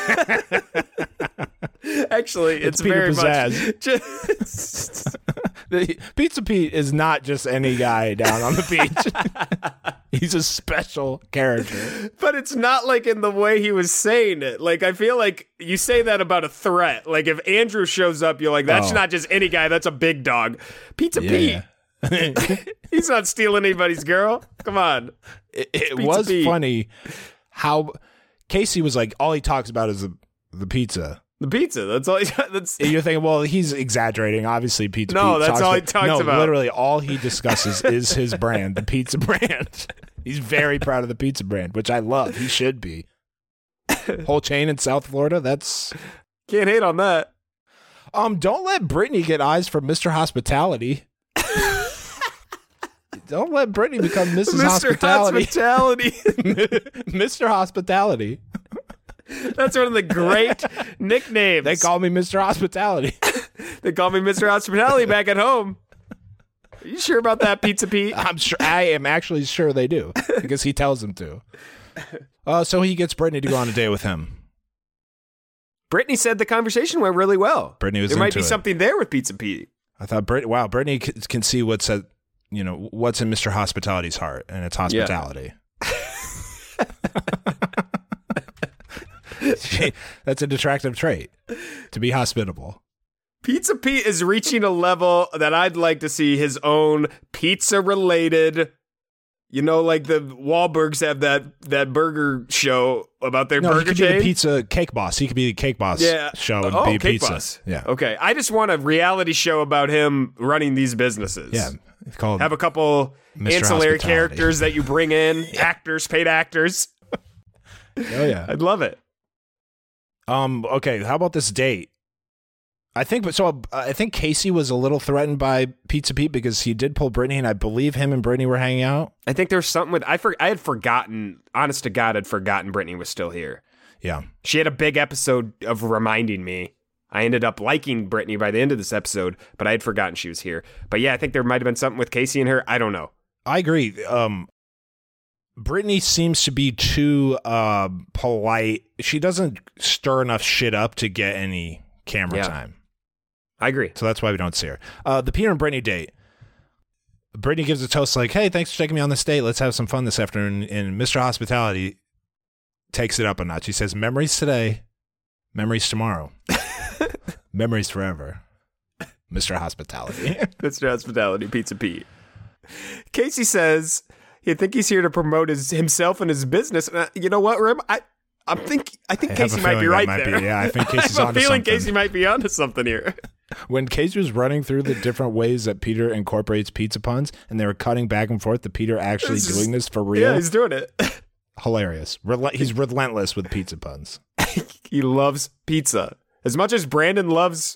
actually, it's Peter very Pizzazz. much. Just... Pizza Pete is not just any guy down on the beach. He's a special character. But it's not like in the way he was saying it. Like, I feel like you say that about a threat. Like, if Andrew shows up, you're like, that's not just any guy. That's a big dog. Pizza Pete. He's not stealing anybody's girl. Come on. It was Pete. funny how Casey was like, all he talks about is the pizza. The pizza. That's all. That's. And you're thinking, well, he's exaggerating. Obviously, Pizza No, Pete that's all he talks about. Literally, all he discusses is his brand, the pizza brand. He's very proud of the pizza brand, which I love. He should be. Whole chain in South Florida. That's Can't hate on that. Don't let Brittany get eyes from Mr. Hospitality. Don't let Brittany become Mrs. Mr. Hospitality. Hospitality. Mr. Hospitality. That's one of the great nicknames. They call me Mr. Hospitality. They call me Mr. Hospitality back at home. Are you sure about that, Pizza Pete? I'm sure. I am actually sure they do because he tells them to. So he gets Brittany to go on a date with him. Brittany said the conversation went really well. Brittany was There might into be it. something there with Pizza Pete. I thought, Brittany can see what's at, what's in Mr. Hospitality's heart, and it's hospitality. That's a detractive trait, to be hospitable. Pizza Pete is reaching a level that I'd like to see his own pizza-related. Like the Wahlbergs have that burger show about their burger he could chain. be the pizza cake boss. He could be the cake boss show and be Cake pizza. Boss. Yeah. Okay. I just want a reality show about him running these businesses. Yeah. It's called Have a couple Mr. ancillary Hospitality. characters that you bring in, actors, paid actors. Oh yeah. I'd love it. Okay. How about this date? I think Casey was a little threatened by Pizza Pete because he did pull Brittany, and I believe him and Brittany were hanging out. I think there's something with I had forgotten. Honest to God, I'd forgotten Brittany was still here. Yeah. She had a big episode of reminding me. I ended up liking Brittany by the end of this episode, but I had forgotten she was here. But yeah, I think there might have been something with Casey and her. I don't know. I agree. Brittany seems to be too polite. She doesn't stir enough shit up to get any camera time. I agree. So that's why we don't see her. The Peter and Brittany date. Brittany gives a toast like, hey, thanks for taking me on this date. Let's have some fun this afternoon. And Mr. Hospitality takes it up a notch. He says, memories today, memories tomorrow. Memories forever. Mr. Hospitality. Mr. Hospitality, Pizza Pete. Casey says he think he's here to promote himself and his business. You know what, Rim? I think Casey might be right there. Yeah, I think Casey's I have onto a feeling something. Casey might be onto something here. When Casey was running through the different ways that Peter incorporates pizza puns, and they were cutting back and forth to Peter actually doing this for real. Yeah, he's doing it. Hilarious. He's relentless with pizza puns. He loves pizza. As much as Brandon loves?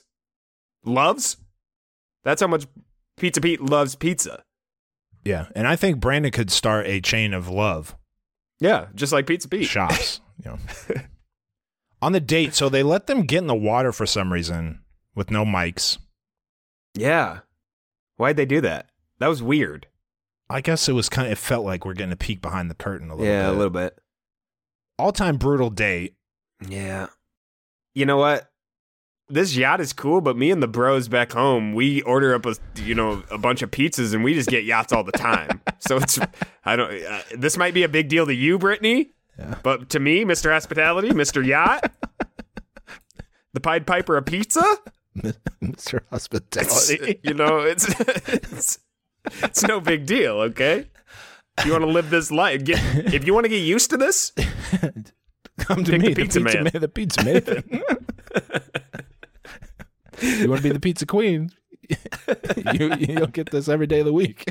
That's how much Pizza Pete loves pizza. Yeah, and I think Brandon could start a chain of love. Yeah, just like Pizza Pete. Shops. On the date, so they let them get in the water for some reason with no mics. Yeah. Why'd they do that? That was weird. I guess it felt like we're getting a peek behind the curtain a little bit. Yeah, a little bit. All-time brutal date. Yeah. You know what? This yacht is cool, but me and the bros back home, we order up a bunch of pizzas and we just get yachts all the time. So this might be a big deal to you, Brittany, but to me, Mr. Hospitality, Mr. Yacht, the Pied Piper of pizza, Mr. Hospitality. It's no big deal, okay? You want to live this life. If you want to get used to this, come to pick me, the pizza man. The pizza Nathan. You want to be the pizza queen? You'll get this every day of the week.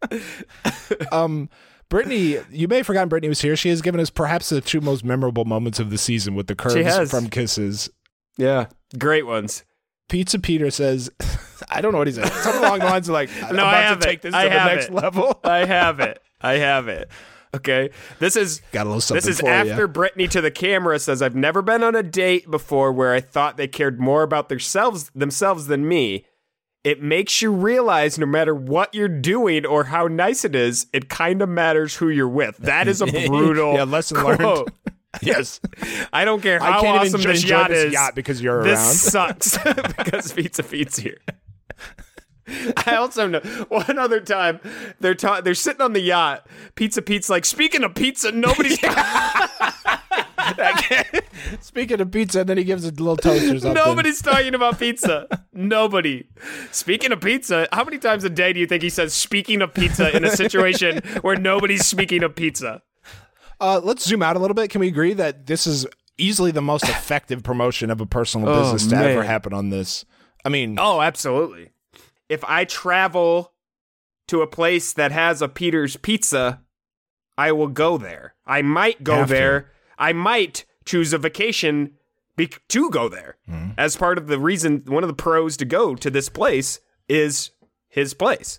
Brittany, you may have forgotten Brittany was here. She has given us perhaps the two most memorable moments of the season with the curves from Kisses. Yeah, great ones. Pizza Peter says, I don't know what he said. Something along the lines of like, I'm about to take this to the next level. I have it. Okay, this is got a little something. This is for after you. Brittany to the camera says, "I've never been on a date before where I thought they cared more about themselves than me. It makes you realize no matter what you're doing or how nice it is, it kind of matters who you're with." That is a brutal lesson quote. learned. Yes, I don't care how I can't awesome even this enjoy yacht this is. yacht because you're This around. sucks because Pizza Pete's here. I also know one other time they're sitting on the yacht. Pizza Pete's like, speaking of pizza, nobody's Speaking of pizza, and then he gives a little toast or something. nobody's talking about pizza. Nobody. Speaking of pizza, how many times a day do you think he says speaking of pizza in a situation where nobody's speaking of pizza? Let's zoom out a little bit. Can we agree that this is easily the most effective promotion of a personal business to ever happen on this? I mean, oh, absolutely. If I travel to a place that has a Peter's Pizza, I will go there. I might go there. I might choose a vacation to go there. As part of the reason, one of the pros to go to this place is his place.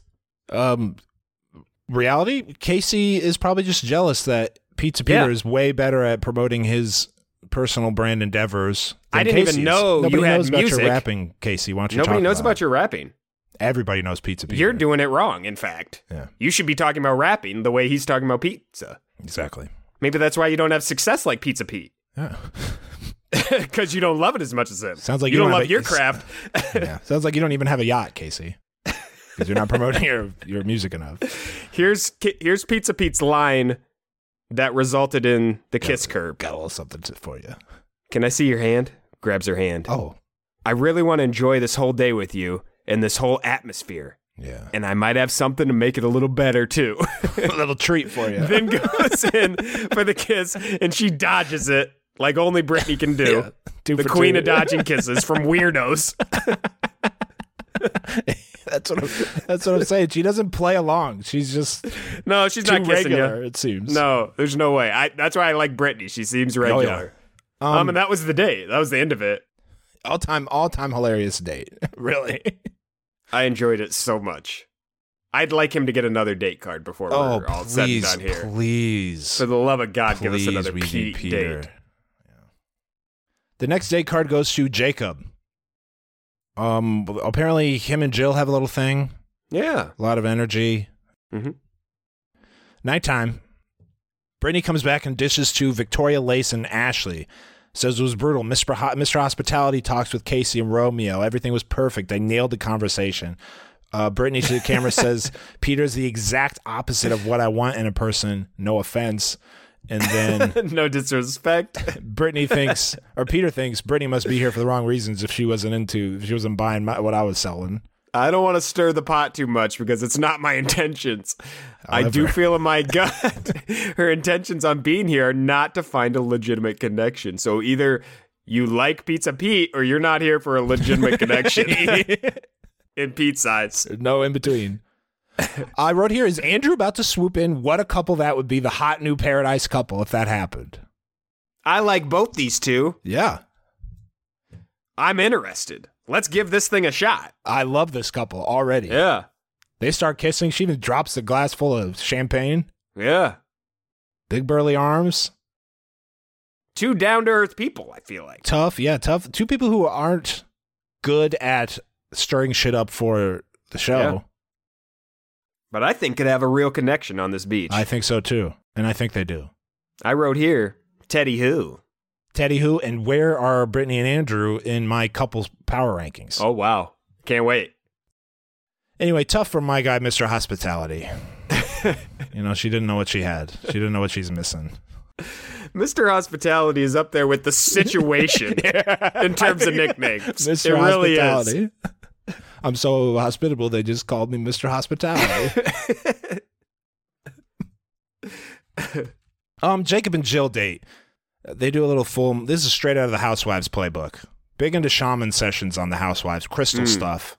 Reality, Casey is probably just jealous that Pizza Peter is way better at promoting his personal brand endeavors than I didn't Casey's. even know Nobody you had knows about music. your rapping, Casey. Why don't you Nobody talk knows about about your rapping. Everybody knows Pizza Peter. You're doing it wrong, in fact. Yeah. You should be talking about rapping the way he's talking about pizza. Exactly. Maybe that's why you don't have success like Pizza Pete. Yeah. Because you don't love it as much as him. Sounds like you don't have love your craft. Yeah. Sounds like you don't even have a yacht, Casey. Because you're not promoting your music enough. Here's Pizza Pete's line that resulted in the kiss curb. Got a little something for you. Can I see your hand? Grabs her hand. Oh. I really want to enjoy this whole day with you and this whole atmosphere. Yeah. And I might have something to make it a little better, too. A little treat for you. Then goes in for the kiss, and she dodges it like only Britney can do. Yeah, the queen of dodging kisses from weirdos. That's what I'm saying. She doesn't play along. She's just No, she's too not kissing regular, you. it seems. No, there's no way. That's why I like Britney. She seems regular. yeah. And that was the day. That was the end of it. All time hilarious date. Really. I enjoyed it so much. I'd like him to get another date card before we're all said and done here. Please. For the love of God, give us Please, another we need Pete Peter. date. Yeah. The next date card goes to Jacob. Apparently him and Jill have a little thing. Yeah. A lot of energy. Mm-hmm. Nighttime. Brittany comes back and dishes to Victoria, Lace, and Ashley. Says it was brutal. Mr. Hospitality talks with Casey and Romeo. Everything was perfect. They nailed the conversation. Brittany to the camera says, Peter's the exact opposite of what I want in a person. No offense. And then no disrespect. Peter thinks Brittany must be here for the wrong reasons if she wasn't buying what I was selling. I don't want to stir the pot too much because it's not my intentions. I do feel in my gut her intentions on being here are not to find a legitimate connection. So either you like Pizza Pete or you're not here for a legitimate connection in Pete's eyes. No in between. I wrote here, is Andrew about to swoop in? What a couple that would be, the hot new paradise couple if that happened. I like both these two. Yeah. I'm interested. Let's give this thing a shot. I love this couple already. Yeah. They start kissing. She even drops the glass full of champagne. Yeah. Big burly arms. Two down-to-earth people, I feel like. Tough. Yeah, tough. Two people who aren't good at stirring shit up for the show. Yeah. But I think could have a real connection on this beach. I think so, too. And I think they do. I wrote here, Teddy who? Teddy who, and where are Brittany and Andrew in my couples power rankings? Oh, wow. Can't wait. Anyway, tough for my guy, Mr. Hospitality. She didn't know what she had. She didn't know what she's missing. Mr. Hospitality is up there with the situation in terms of nicknames. Mr. It really Hospitality. is. I'm so hospitable, they just called me Mr. Hospitality. Jacob and Jill date. They do a little full. This is straight out of the Housewives playbook. Big into shaman sessions on the Housewives, crystal stuff.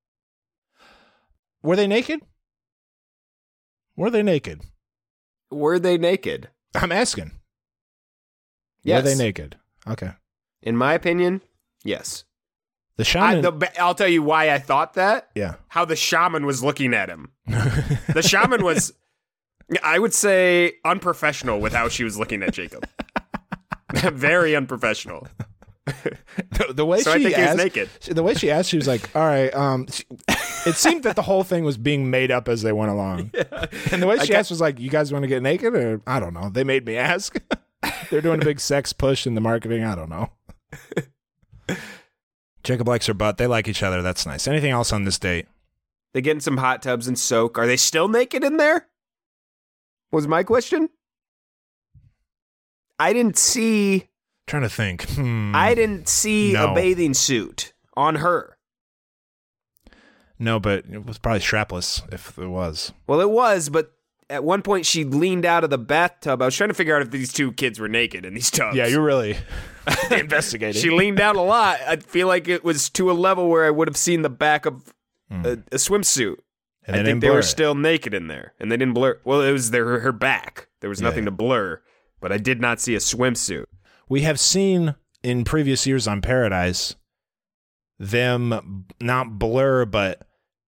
Were they naked? Were they naked? Were they naked? I'm asking. Yes. Were they naked? Okay. In my opinion, yes. The shaman. I'll tell you why I thought that. Yeah. How the shaman was looking at him. The shaman was, I would say, unprofessional with how she was looking at Jacob. Very unprofessional. The way so I think he was naked. The way she asked, she was like, all right. It seemed that the whole thing was being made up as they went along. Yeah. And the way she asked was like, you guys want to get naked? Or I don't know. They made me ask. They're doing a big sex push in the marketing. I don't know. Jacob likes her butt. They like each other. That's nice. Anything else on this date? They get in some hot tubs and soak. Are they still naked in there? Was my question. I didn't see... Trying to think. I didn't see a bathing suit on her. No, but it was probably strapless if it was. Well, it was, but at one point she leaned out of the bathtub. I was trying to figure out if these two kids were naked in these tubs. Yeah, you're really investigating. She leaned out a lot. I feel like it was to a level where I would have seen the back of a swimsuit. And I think they were still naked in there, and they didn't blur. Well, it was her back. There was nothing to blur, but I did not see a swimsuit. We have seen in previous years on Paradise them not blur, but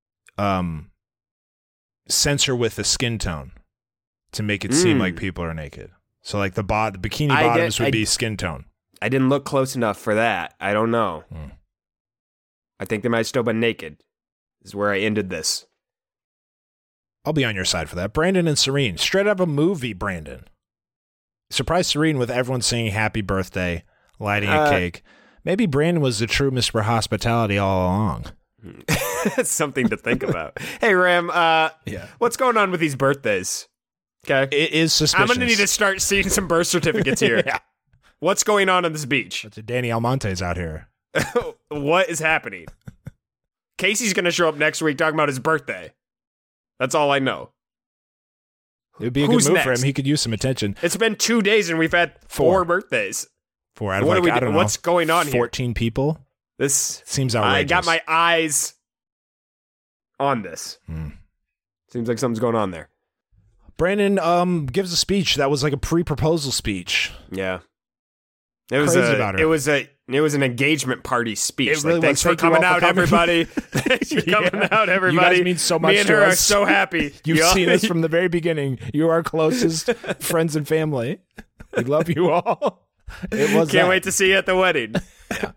censor with the skin tone to make it seem like people are naked. So like the bikini bottoms would be skin tone. I didn't look close enough for that. I don't know. I think they might have still been naked. This is where I ended this. I'll be on your side for that. Brandon and Serene. Straight up a movie, Brandon. Surprised Serene with everyone singing happy birthday, lighting a cake. Maybe Brandon was the true Mr. Hospitality all along. That's something to think about. Hey, Ram, what's going on with these birthdays? Okay. It is suspicious. I'm going to need to start seeing some birth certificates here. Yeah. What's going on this beach? That's Danny Almonte's out here. What is happening? Casey's going to show up next week talking about his birthday. That's all I know. It would be a good move for him. He could use some attention. It's been 2 days and we've had 4 birthdays. 4 out of I don't know. What's going on 14 people? This seems outrageous. I got my eyes on this. Seems like something's going on there. Brandon gives a speech that was like a pre-proposal speech. Yeah. It was It was an engagement party speech. It really thanks for coming out, everybody. Thanks for coming out, everybody. You guys mean so much Me and to her us. are so happy. You've seen us from the very beginning. You are our closest friends and family. We love you all. Can't wait to see you at the wedding. Yeah.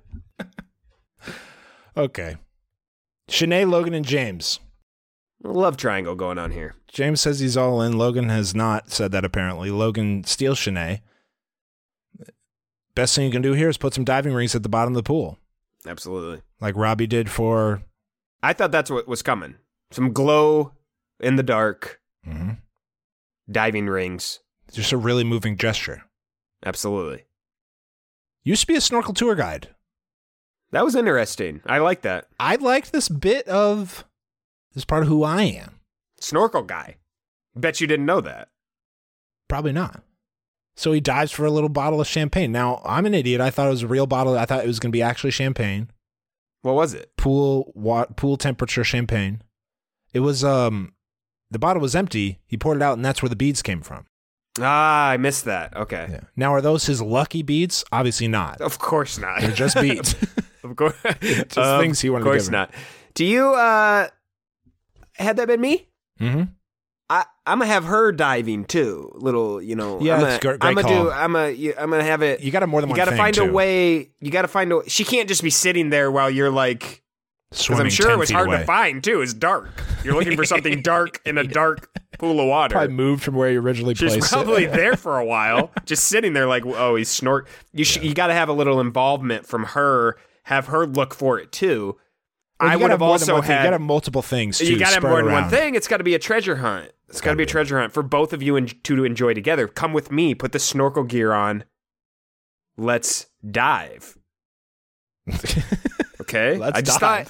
Okay. Shanae, Logan, and James. Love triangle going on here. James says he's all in. Logan has not said that, apparently. Logan steals Shanae. Best thing you can do here is put some diving rings at the bottom of the pool. Absolutely. Like Robbie did for... I thought that's what was coming. Some glow in the dark. Diving rings. Just a really moving gesture. Absolutely. Used to be a snorkel tour guide. That was interesting. I like that. I liked this bit of... This part of who I am. Snorkel guy. Bet you didn't know that. Probably not. So he dives for a little bottle of champagne. Now, I'm an idiot. I thought it was a real bottle. I thought it was going to be actually champagne. What was it? Pool temperature champagne. It was, the bottle was empty. He poured it out, and that's where the beads came from. Ah, I missed that. Okay. Yeah. Now, are those his lucky beads? Obviously not. Of course not. They're just beads. Of course. Just things he wanted to give her. Of course not. Do you, had that been me? Mm-hmm. I'm gonna have her diving too. Little, Yeah, that's great call. I'm gonna have it. You got to more than one. You got to find too. a way. You got to find a. She can't just be sitting there while you're like. Because I'm sure it was hard to find too. It's dark. You're looking for something dark in a dark pool of water. Probably moved from where you originally placed it. She's probably there for a while, just sitting there like, oh, he's snort. You got to have a little involvement from her. Have her look for it too. Well, I would have also had. You got to have multiple things. You got to have more than one thing. It's got to be a treasure hunt. It's got to be a treasure hunt for both of you to enjoy together. Come with me. Put the snorkel gear on. Let's dive. Okay. I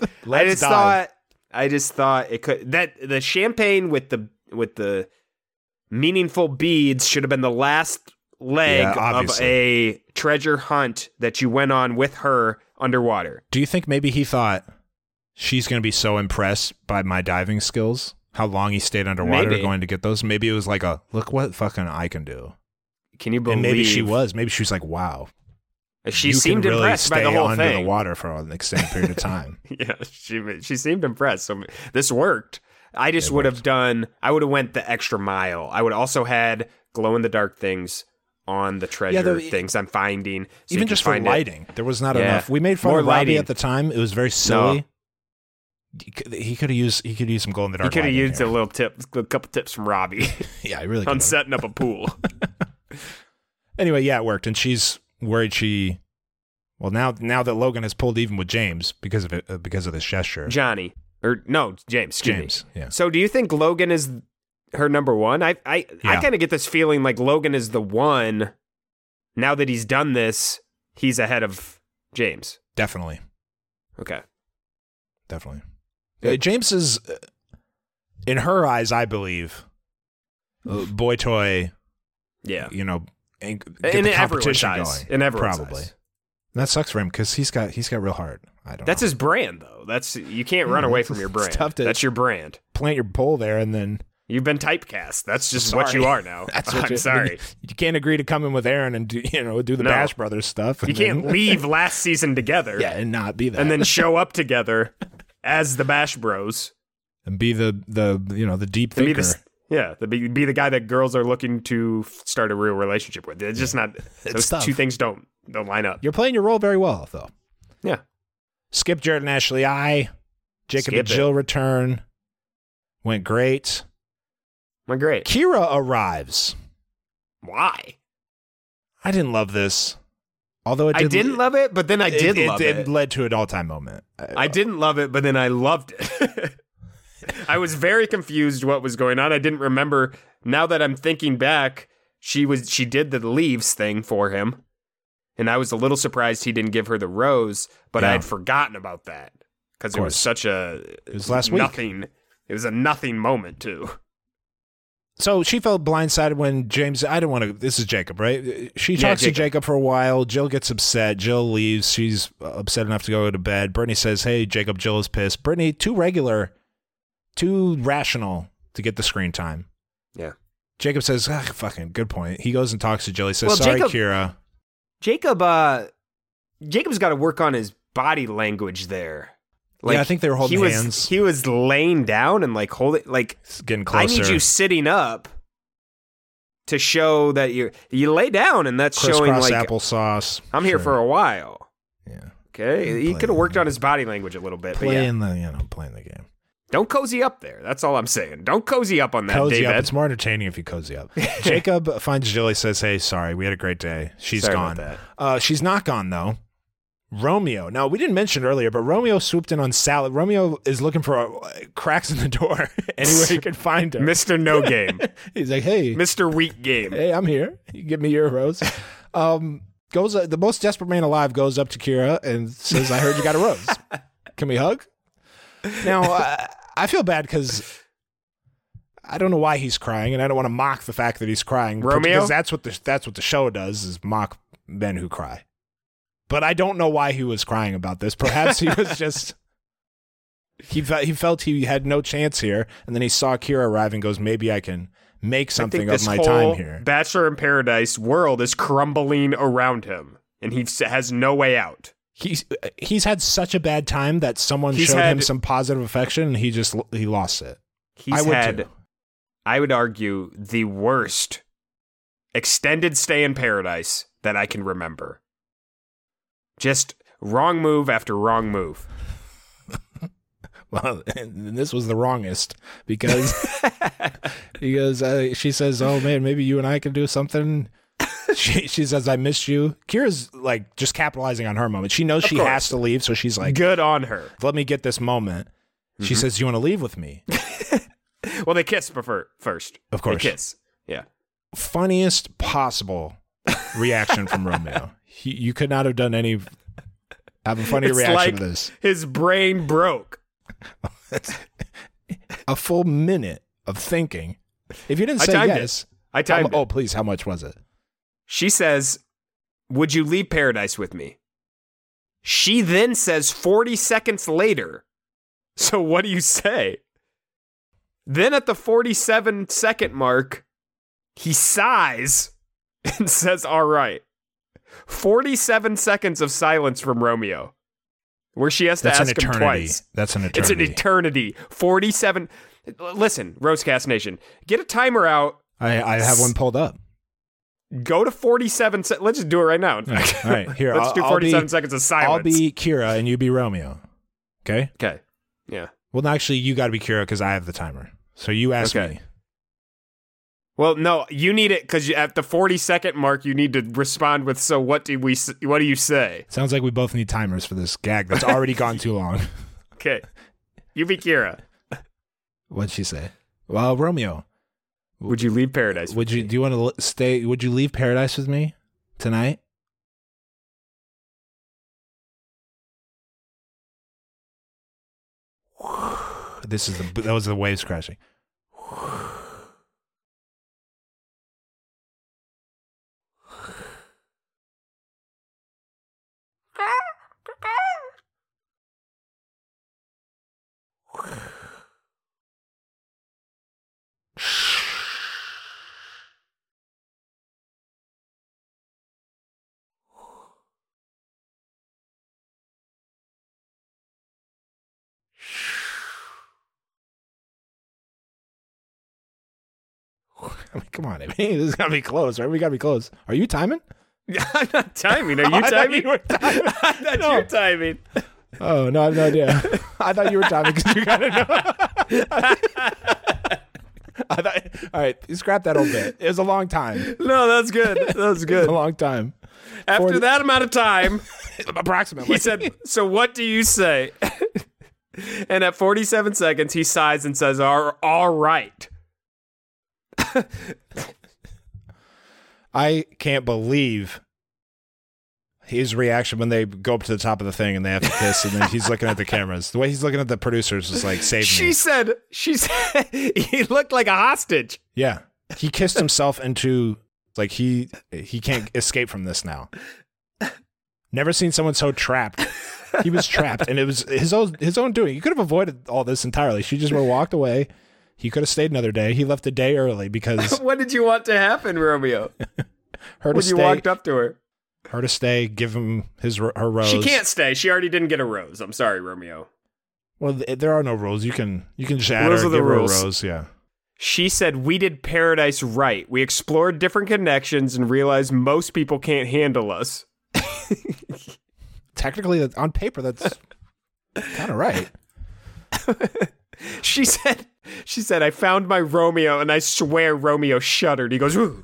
just thought it could. That the champagne with the meaningful beads should have been the last leg of a treasure hunt that you went on with her underwater. Do you think maybe he thought she's going to be so impressed by my diving skills? How long he stayed underwater going to get those? Maybe it was like look what fucking I can do. Can you believe? And maybe she was. Maybe she was like, wow. She seemed really impressed by the whole under thing. The water for an extended period of time. Yeah, she seemed impressed. So this worked. I just would have I would have went the extra mile. I would also had glow in the dark things on the treasure things I'm finding. So even just for lighting, there was not enough. We made fun of Robbie at the time. It was very silly. No. He could have used some glow in the dark. He could have used a couple tips from Robbie. Yeah, I really on setting up a pool. Anyway, yeah, it worked, and she's worried now that Logan has pulled even with James because of this gesture. James. James. Yeah. So, do you think Logan is her number one? I kind of get this feeling like Logan is the one. Now that he's done this, he's ahead of James. Definitely. Okay. Definitely. James is, in her eyes, I believe, boy toy. Yeah. And get the competition going. In everyone's probably. eyes. That sucks for him because he's got real heart. That's his brand, though. You can't run away from your brand. It's tough to That's your brand. Plant your pole there and then You've been typecast. That's just what you are now. I'm sorry. You can't agree to come in with Aaron and do the No. Bash Brothers stuff. You can't leave last season together. Yeah, and not be that. And then show up together as the Bash Bros. And be the deep thinker. Be the guy that girls are looking to start a real relationship with. It's just not. Those tough. two things don't line up. You're playing your role very well, though. Yeah. Skip, Jared, and Ashley. Jacob Skip and Jill return. Went great. Went great. Kira arrives. Why? I didn't love this. Although I didn't love it, but then I did love it. It led to an all-time moment. I didn't love it, but then I loved it. I was very confused what was going on. I didn't remember. Now that I'm thinking back, she did the leaves thing for him. And I was a little surprised he didn't give her the rose, but I had forgotten about that. Because it was such a... It was last week. Nothing. It was a nothing moment, too. So she felt blindsided when James... I don't want to... This is Jacob, right? She talks to Jacob for a while. Jill gets upset. Jill leaves. She's upset enough to go to bed. Brittany says, hey, Jacob, Jill is pissed. Brittany, too rational to get the screen time. Yeah. Jacob says, fucking good point. He goes and talks to Jill. He says, sorry, Kira. Jacob's got to work on his body language there. I think they were holding hands. He was laying down and holding, getting closer. I need you sitting up to show that you lay down, and that's showing applesauce. I'm here for a while. Yeah. Okay. He could have worked on his body language a little bit. Playing the game. Don't cozy up there. That's all I'm saying. Don't cozy up on that, cozy David. up. It's more entertaining if you cozy up. Jacob finds Jill. He says, hey, sorry, we had a great day. She's sorry gone. About that. She's not gone, though. Romeo. Now, we didn't mention it earlier, but Romeo swooped in on Salad. Romeo is looking for cracks in the door anywhere he can find him. Mr. No Game. He's like, hey. Mr. Weak Game. Hey, I'm here. You give me your rose. The most desperate man alive goes up to Kira and says, I heard you got a rose. Can we hug? Now, I feel bad because I don't know why he's crying, and I don't want to mock the fact that he's crying. Romeo? Because that's what the show does, is mock men who cry. But I don't know why he was crying about this. Perhaps he was just... He felt he had no chance here, and then he saw Kira arrive and goes, maybe I can make something of my time here. Bachelor in Paradise world is crumbling around him, and he has no way out. He's had such a bad time that someone showed him some positive affection, and he lost it. I would argue, the worst extended stay in paradise that I can remember. Just wrong move after wrong move. Well, and this was the wrongest because she says, "Oh man, maybe you and I can do something." She says, "I missed you." Kira's just capitalizing on her moment. She knows she has to leave, so she's like, "Good on her. Let me get this moment." Mm-hmm. She says, "You want to leave with me?" Well, they kiss first. Of course, they kiss. Yeah. Funniest possible reaction from Romeo. You could not have done have a funnier reaction to this. His brain broke. A full minute of thinking. If you didn't say yes, I timed it. Oh, please, how much was it? She says, would you leave paradise with me? She then says 40 seconds later, so what do you say? Then at the 47-second mark, he sighs and says, all right. 47 seconds of silence from Romeo, where she has to ask him twice. That's an eternity. It's an eternity. 47. Listen, Rosecast Nation, get a timer out. I have one pulled up. Go to 47. Let's just do it right now. All right, here. Let's do 47 seconds of silence. I'll be Kira and you be Romeo. Okay? Okay. Yeah. Well, actually, you got to be Kira because I have the timer. So you ask me. Well, no, you need it because at the 40-second mark, you need to respond with, so what do you say? Sounds like we both need timers for this gag that's already gone too long. Okay. You be Kira. What'd she say? Well, Romeo. Would you leave paradise with me? Do you want to stay? Would you leave paradise with me tonight? That was the waves crashing. I mean, come on, Amy. This is gotta be close, right? We gotta be close. Are you timing? I'm not timing. Are you timing? You were timing. I thought you were timing. Oh, no, I have no idea. I thought you were timing because you gotta know. All right, scrap that old bit. It was a long time. No, that's good. That's good. A long time. After that amount of time, approximately, he said, "So what do you say?" And at 47 seconds, he sighs and says, "All right." I can't believe his reaction when they go up to the top of the thing and they have to kiss, and then he's looking at the cameras. The way he's looking at the producers is like, save me. She said he looked like a hostage. Yeah. He kissed himself into, like, he can't escape from this now. Never seen someone so trapped. He was trapped, and it was his own doing. He could have avoided all this entirely. She just would have walked away. He could have stayed another day. He left a day early because... What did you want to happen, Romeo? Her to when stay, you walked up to her. Her to stay, give him her rose. She can't stay. She already didn't get a rose. I'm sorry, Romeo. Well, there are no rules. You can just add Rules her, are the give her a rules. rose, yeah. She said, "We did paradise right. We explored different connections and realized most people can't handle us." Technically, on paper, that's kind of right. She said, "I found my Romeo, and I swear Romeo shuddered." He goes, "Ooh."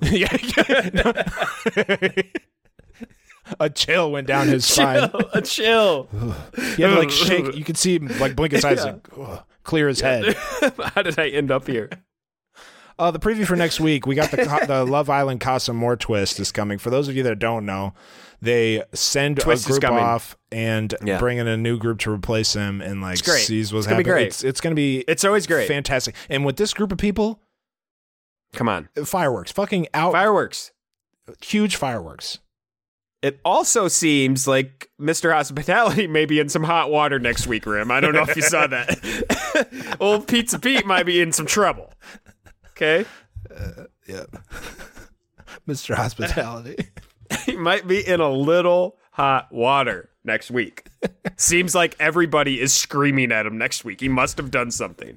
A chill went down his spine. A chill. He had to like shake. You could see him like blink his eyes, like clear his head. How did I end up here? The preview for next week, we got the Love Island Casa More twist is coming. For those of you that don't know, they send Twist a group off and bring in a new group to replace them, and like sees what's happening. Great. It's gonna be. It's always great. Fantastic. And with this group of people, come on, fireworks, fucking out, fireworks, huge fireworks. It also seems like Mr. Hospitality may be in some hot water next week, Rim. I don't know if you saw that. Old Pizza Pete might be in some trouble. Okay? Yeah. Mr. Hospitality. He might be in a little hot water next week. Seems like everybody is screaming at him next week. He must have done something.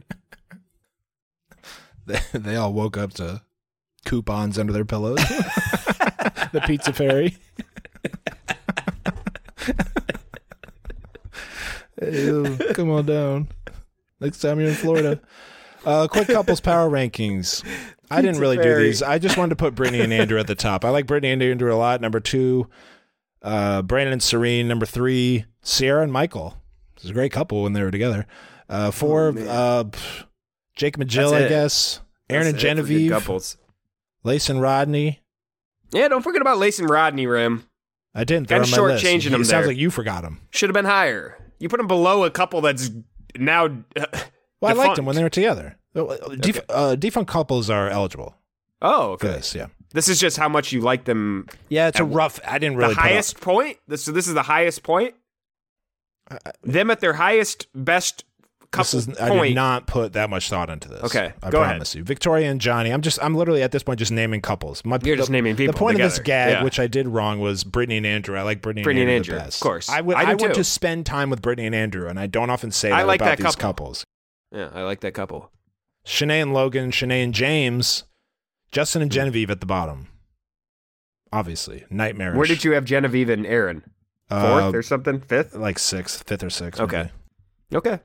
They all woke up to coupons under their pillows. The Pizza Fairy. Hey, come on down. Next time you're in Florida. Quick couples power rankings. I didn't really do these. I just wanted to put Brittany and Andrew at the top. I like Brittany and Andrew a lot. Number 2, Brandon and Serene. Number 3, Sierra and Michael. It was a great couple when they were together. 4, Jake and Jill, I guess. Aaron and Genevieve. Couples. Lace and Rodney. Yeah, don't forget about Lace and Rodney, Rim. I didn't. They're on my list. Shortchanging them. It sounds like you forgot them. Should have been higher. You put them below a couple that's now. Well, I liked them when they were together. Defunct couples are eligible. Oh, okay. For this, yeah. This is just how much you like them. Yeah, it's a rough. I didn't really. The highest point. So this is the highest point. Them at their highest, best couple point. I did not put that much thought into this. Okay, I go promise you. Victoria and Johnny. I'm literally at this point just naming couples. You're just naming people. The point together. of this gag, which I did wrong, was Brittany and Andrew. I like Brittany and Andrew the best. Of course, I want to spend time with Brittany and Andrew, and I don't often say that about these couples. Yeah, I like that couple. Shanae and Logan, Shanae and James, Justin and Genevieve at the bottom. Obviously, nightmarish. Where did you have Genevieve and Aaron? 4th or something? 5th? Like 6th, 5th or 6th. Okay. Maybe.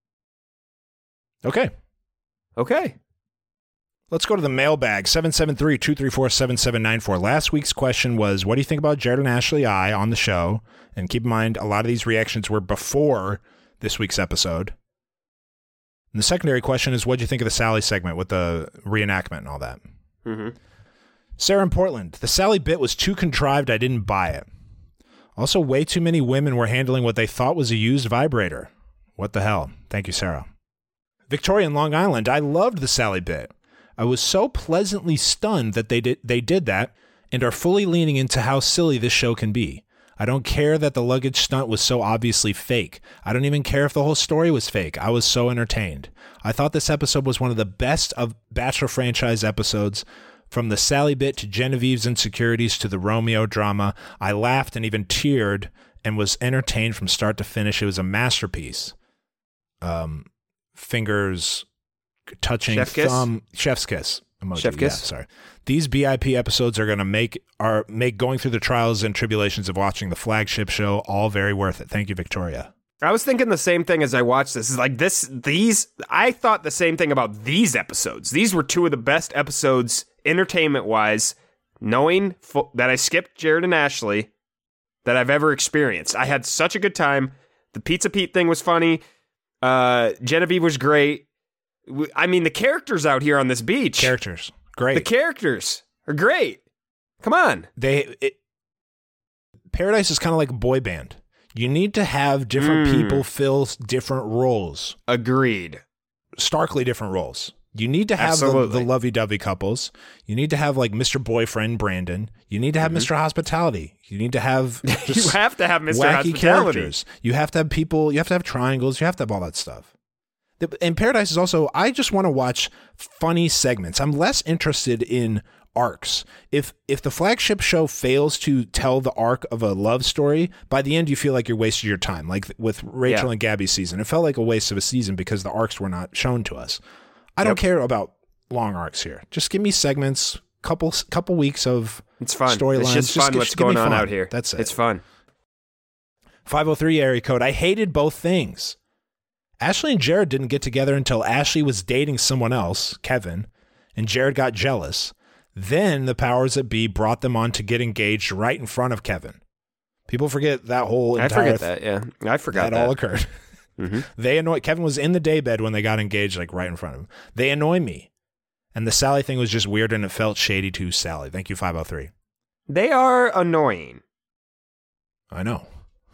Okay. Let's go to the mailbag, 773-234-7794. Last week's question was, what do you think about Jared and Ashley I on the show? And keep in mind, a lot of these reactions were before this week's episode. And the secondary question is, what do you think of the Sally segment with the reenactment and all that? Mm-hmm. Sarah in Portland, the Sally bit was too contrived, I didn't buy it. Also, way too many women were handling what they thought was a used vibrator. What the hell? Thank you, Sarah. Victoria in Long Island, I loved the Sally bit. I was so pleasantly stunned that they did that and are fully leaning into how silly this show can be. I don't care that the luggage stunt was so obviously fake. I don't even care if the whole story was fake. I was so entertained. I thought this episode was one of the best of Bachelor franchise episodes. From the Sally bit to Genevieve's insecurities to the Romeo drama, I laughed and even teared and was entertained from start to finish. It was a masterpiece. Fingers touching Chef kiss? thumb. Chef's kiss. emoji. Chef Yeah, kiss. sorry. These BIP episodes are going to make going through the trials and tribulations of watching the flagship show all very worth it. Thank you, Victoria. I was thinking the same thing as I watched this. Is like these. I thought the same thing about these episodes. These were two of the best episodes, entertainment-wise, knowing that I skipped Jared and Ashley, that I've ever experienced. I had such a good time. The Pizza Pete thing was funny. Genevieve was great. I mean, the characters out here on this beach. Characters. Great. The characters are great. Come on. Paradise is kind of like a boy band. You need to have different people fill different roles. Agreed. Starkly different roles. You need to have the lovey-dovey couples. You need to have like Mr. Boyfriend Brandon. You need to have Mr. Hospitality. You need to have you have to have Mr. wacky Hospitality. Characters. You have to have people. You have to have triangles. You have to have all that stuff. And Paradise is also, I just want to watch funny segments. I'm less interested in arcs. If the flagship show fails to tell the arc of a love story, by the end you feel like you're wasting your time. Like with Rachel and Gabby's season, it felt like a waste of a season because the arcs were not shown to us. I don't care about long arcs here. Just give me segments, couple weeks of storylines. It's just fun what's going on out here. That's it. It's fun. 503 area code. I hated both things. Ashley and Jared didn't get together until Ashley was dating someone else, Kevin, and Jared got jealous. Then the powers that be brought them on to get engaged right in front of Kevin. People forget that whole entire... I forget that, yeah. I forgot that. That all occurred. Mm-hmm. Kevin was in the daybed when they got engaged, like right in front of him. They annoy me. And the Sally thing was just weird and it felt shady to Sally. Thank you, 503. They are annoying. I know.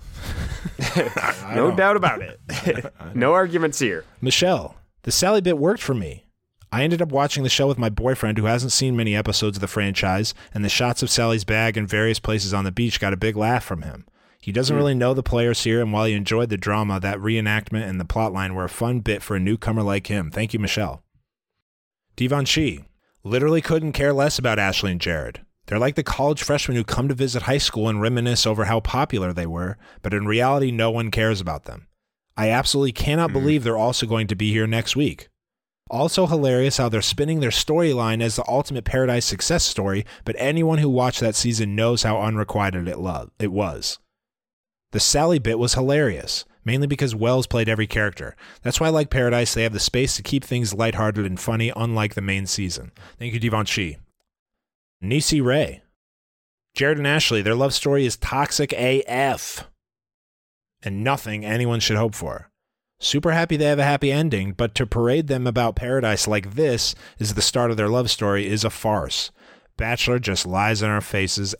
No doubt about it. No arguments here. Michelle, the Sally bit worked for me. I ended up watching the show with my boyfriend who hasn't seen many episodes of the franchise, and the shots of Sally's bag in various places on the beach got a big laugh from him. He doesn't really know the players here, and while he enjoyed the drama, that reenactment and the plotline were a fun bit for a newcomer like him. Thank you, Michelle. Devon literally couldn't care less about Ashley and Jared. They're like the college freshmen who come to visit high school and reminisce over how popular they were, but in reality, no one cares about them. I absolutely cannot believe they're also going to be here next week. Also hilarious how they're spinning their storyline as the ultimate Paradise success story, but anyone who watched that season knows how unrequited it was. The Sally bit was hilarious, mainly because Wells played every character. That's why I like Paradise. They have the space to keep things lighthearted and funny, unlike the main season. Thank you, Devon Nisi Ray. Jared and Ashley, their love story is toxic AF. And nothing anyone should hope for. Super happy they have a happy ending, but to parade them about Paradise like this is the start of their love story is a farce. Bachelor just lies in our faces,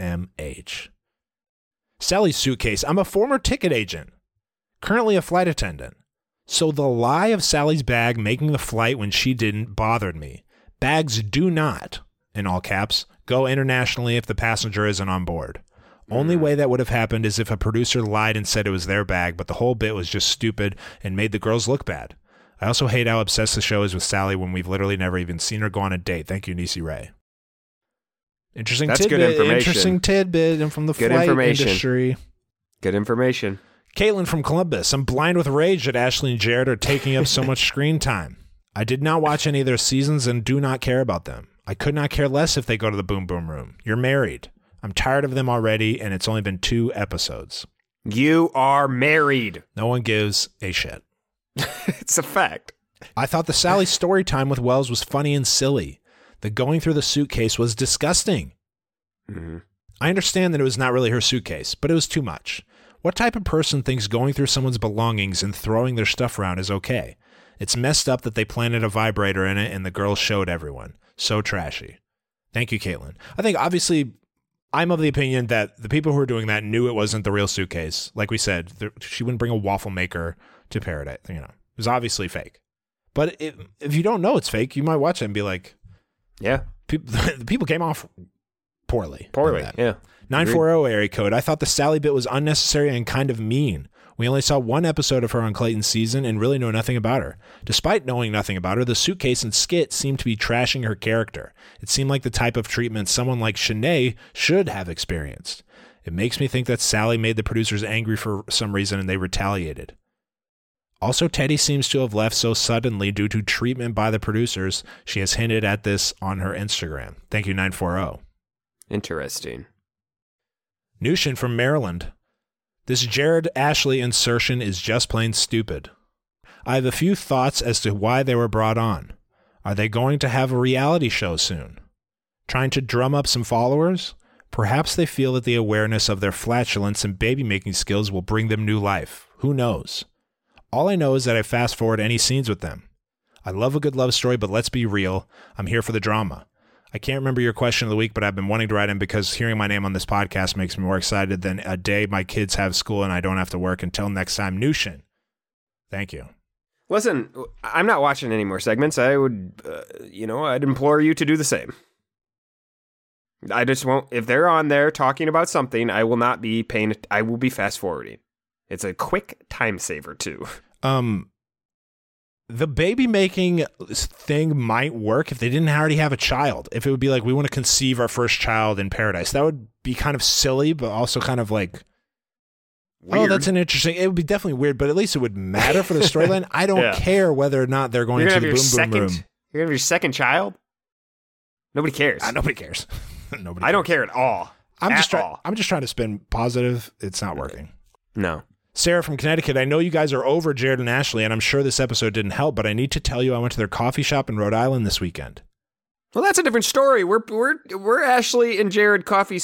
SMH. Sally's suitcase. I'm a former ticket agent, currently a flight attendant. So the lie of Sally's bag making the flight when she didn't bothered me. Bags do not, in all caps, go internationally if the passenger isn't on board. Only way that would have happened is if a producer lied and said it was their bag, but the whole bit was just stupid and made the girls look bad. I also hate how obsessed the show is with Sally when we've literally never even seen her go on a date. Thank you, Nisi Ray. Interesting tidbit. Good information. Interesting tidbit and from the flight industry. Good information. Caitlin from Columbus. I'm blind with rage that Ashley and Jared are taking up so much screen time. I did not watch any of their seasons and do not care about them. I could not care less if they go to the Boom Boom Room. You're married. I'm tired of them already, and it's only been 2 episodes. You are married. No one gives a shit. It's a fact. I thought the Sally story time with Wells was funny and silly. The going through the suitcase was disgusting. Mm-hmm. I understand that it was not really her suitcase, but it was too much. What type of person thinks going through someone's belongings and throwing their stuff around is okay? It's messed up that they planted a vibrator in it and the girls showed everyone. So trashy. Thank you, Caitlin. I think obviously I'm of the opinion that the people who were doing that knew it wasn't the real suitcase. Like we said, she wouldn't bring a waffle maker to Paradise. You know, it was obviously fake. But if you don't know it's fake, you might watch it and be like, yeah, the people came off poorly. Yeah. 940 area code. I thought the Sally bit was unnecessary and kind of mean. We only saw 1 episode of her on Clayton's season and really know nothing about her. Despite knowing nothing about her, the suitcase and skit seemed to be trashing her character. It seemed like the type of treatment someone like Shanae should have experienced. It makes me think that Sally made the producers angry for some reason and they retaliated. Also, Teddy seems to have left so suddenly due to treatment by the producers. She has hinted at this on her Instagram. Thank you, 940. Interesting. Nushin from Maryland. This Jared Ashley insertion is just plain stupid. I have a few thoughts as to why they were brought on. Are they going to have a reality show soon? Trying to drum up some followers? Perhaps they feel that the awareness of their flatulence and baby-making skills will bring them new life. Who knows? All I know is that I fast-forward any scenes with them. I love a good love story, but let's be real. I'm here for the drama. I can't remember your question of the week, but I've been wanting to write in because hearing my name on this podcast makes me more excited than a day my kids have school and I don't have to work. Until next time, Nushin. Thank you. Listen, I'm not watching any more segments. I would, I'd implore you to do the same. I just won't. If they're on there talking about something, I will not be paying. I will be fast forwarding. It's a quick time saver too. The baby making thing might work if they didn't already have a child. If it would be like, we want to conceive our first child in paradise, that would be kind of silly, but also kind of like, weird. Oh, that's an interesting. It would be definitely weird, but at least it would matter for the storyline. I don't care whether or not they're going to the boom boom room. You're gonna have your second child. Nobody cares. Nobody cares. I don't care at all. I'm just trying to spin positive. It's not working. No. Sarah from Connecticut, I know you guys are over Jared and Ashley, and I'm sure this episode didn't help, but I need to tell you I went to their coffee shop in Rhode Island this weekend. Well, that's a different story. We're Ashley and Jared coffee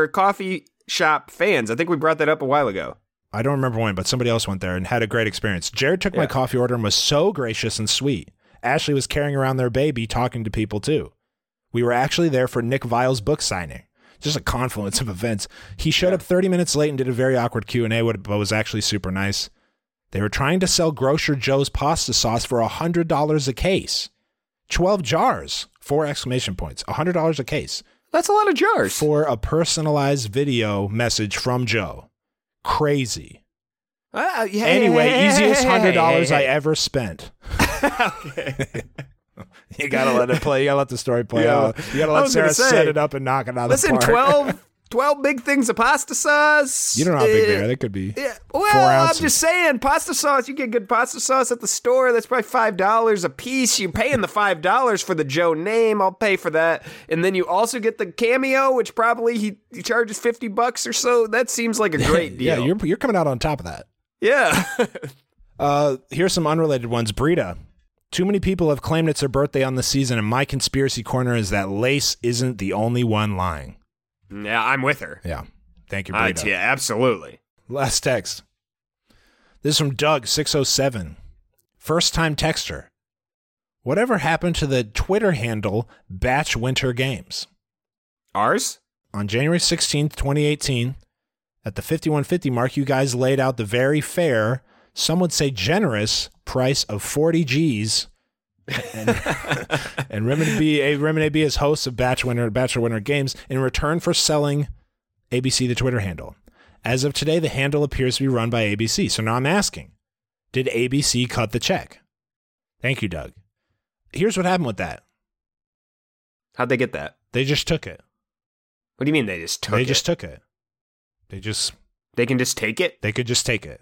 shop fans. I think we brought that up a while ago. I don't remember when, but somebody else went there and had a great experience. Jared took my coffee order and was so gracious and sweet. Ashley was carrying around their baby, talking to people too. We were actually there for Nick Vile's book signing. Just a confluence of events. He showed up 30 minutes late and did a very awkward Q&A, but was actually super nice. They were trying to sell Grocer Joe's pasta sauce for $100 a case. 12 jars, 4 exclamation points, $100 a case. That's a lot of jars. For a personalized video message from Joe. Crazy. Anyway, easiest $100 I ever spent. Okay. You gotta let it play. You gotta let the story play out. You gotta let Sarah set it up and knock it out of the park. Listen, 12 big things of pasta sauce. You don't know how big they are. They could be 4 I'm ounces. just saying, pasta sauce. You get good pasta sauce at the store. That's probably $5 a piece. You're paying the $5 for the Joe name. I'll pay for that. And then you also get the cameo, which probably he charges $50 or so. That seems like a great deal. Yeah, you're coming out on top of that. Yeah. Here's some unrelated ones. Brita. Too many people have claimed it's their birthday on the season, and my conspiracy corner is that Lace isn't the only one lying. Yeah, I'm with her. Yeah. Thank you, Brita. Yeah, absolutely. Last text. This is from Doug, 607. First-time texter. Whatever happened to the Twitter handle Batch Winter Games? Ours? On January 16th, 2018, at the 5150 mark, you guys laid out the very fair, some would say generous, price of 40 G's. And Remini B is host of Bachelor Winter Games in return for selling ABC the Twitter handle. As of today, the handle appears to be run by ABC. So now I'm asking, did ABC cut the check? Thank you, Doug. Here's what happened with that. How'd they get that? They just took it. What do you mean they just took it? They just took it. They can just take it? They could just take it.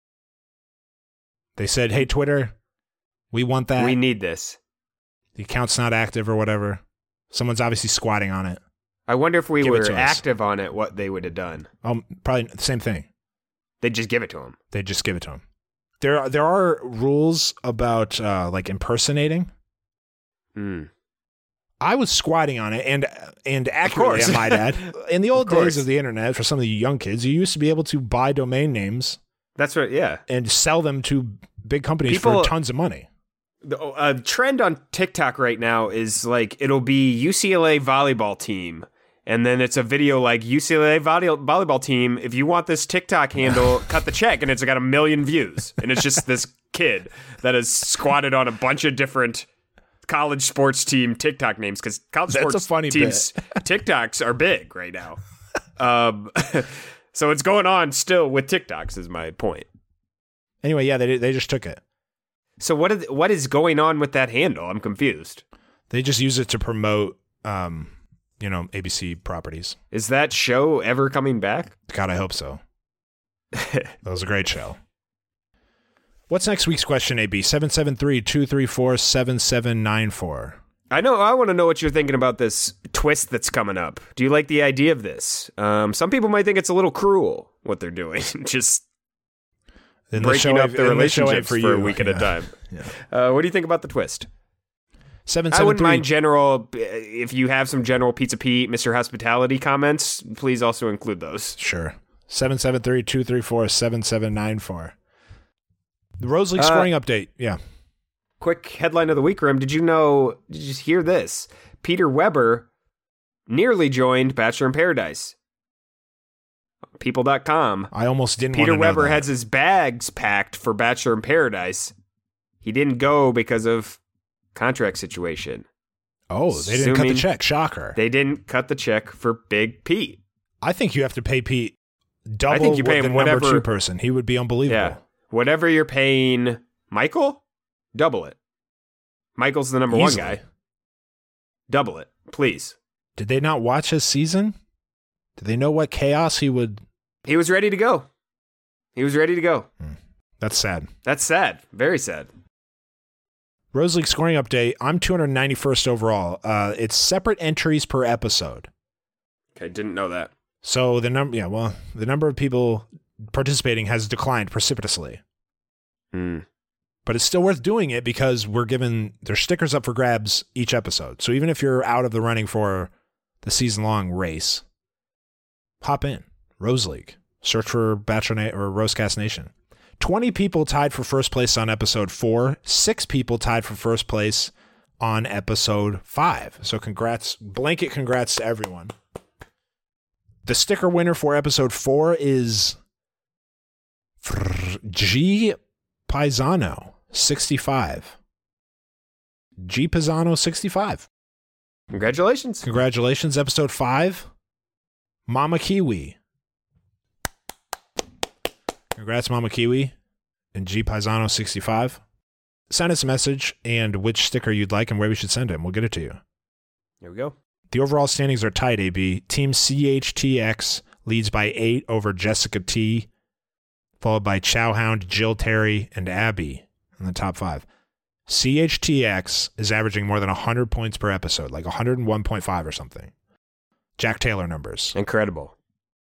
They said, hey, Twitter, we want that. We need this. The account's not active or whatever. Someone's obviously squatting on it. I wonder if we were active on it, what they would have done. Probably the same thing. They'd just give it to him. They'd just give it to him. There are rules about like impersonating. I was squatting on it and accurately, I might add. In the old days of the internet, for some of the young kids, you used to be able to buy domain names. That's right, yeah. And sell them to big companies for tons of money. The trend on TikTok right now is like, it'll be UCLA volleyball team. And then it's a video like UCLA volleyball team. If you want this TikTok handle, cut the check. And it's got 1 million views. And it's just this kid that has squatted on a bunch of different college sports team TikTok names. Because college sports teams TikToks are big right now. So it's going on still with TikToks is my point. Anyway, yeah, they just took it. So what is going on with that handle? I'm confused. They just use it to promote, ABC properties. Is that show ever coming back? God, I hope so. That was a great show. What's next week's question, AB? 773-234-7794. I want to know what you're thinking about this twist that's coming up. Do you like the idea of this? Some people might think it's a little cruel what they're doing. Just breaking up the relationships for a week at a time. Yeah. What do you think about the twist? 773. I wouldn't mind general, if you have some general Pizza Pete, Mr. Hospitality comments, please also include those. Sure. 773-234-7794. The Rose League scoring update. Yeah. Quick headline of the week, Rim. Did you hear this? Peter Weber nearly joined Bachelor in Paradise. People.com. I almost didn't Peter want to know Weber that. has his bags packed for Bachelor in Paradise. He didn't go because of contract situation. Oh, they didn't cut the check. Shocker. They didn't cut the check for Big Pete. I think you have to pay Pete double I think you pay what him the whatever, number 2 person. He would be unbelievable. Yeah. Whatever you're paying Michael, double it. Michael's the number Easily. 1 guy. Double it, please. Did they not watch his season? Did they know what chaos he would... He was ready to go. That's sad. That's sad. Very sad. Rose League scoring update. I'm 291st overall. It's separate entries per episode. Okay, didn't know that. So the number of people participating has declined precipitously. But it's still worth doing it because there's stickers up for grabs each episode. So even if you're out of the running for the season-long race, hop in. Rose League. Search for Bachelor or Rosecast Nation. 20 people tied for first place on episode 4. 6 people tied for first place on episode 5. So blanket congrats to everyone. The sticker winner for episode 4 is G Paisano 65. G Paisano 65. Congratulations. Episode 5, Mama Kiwi. Congrats, Mama Kiwi and G Paisano 65. Send us a message and which sticker you'd like and where we should send it. We'll get it to you. Here we go. The overall standings are tight, AB. Team CHTX leads by 8 over Jessica T, followed by Chowhound, Jill Terry, and Abby in the top 5. CHTX is averaging more than 100 points per episode, like 101.5 or something. Jack Taylor numbers. Incredible.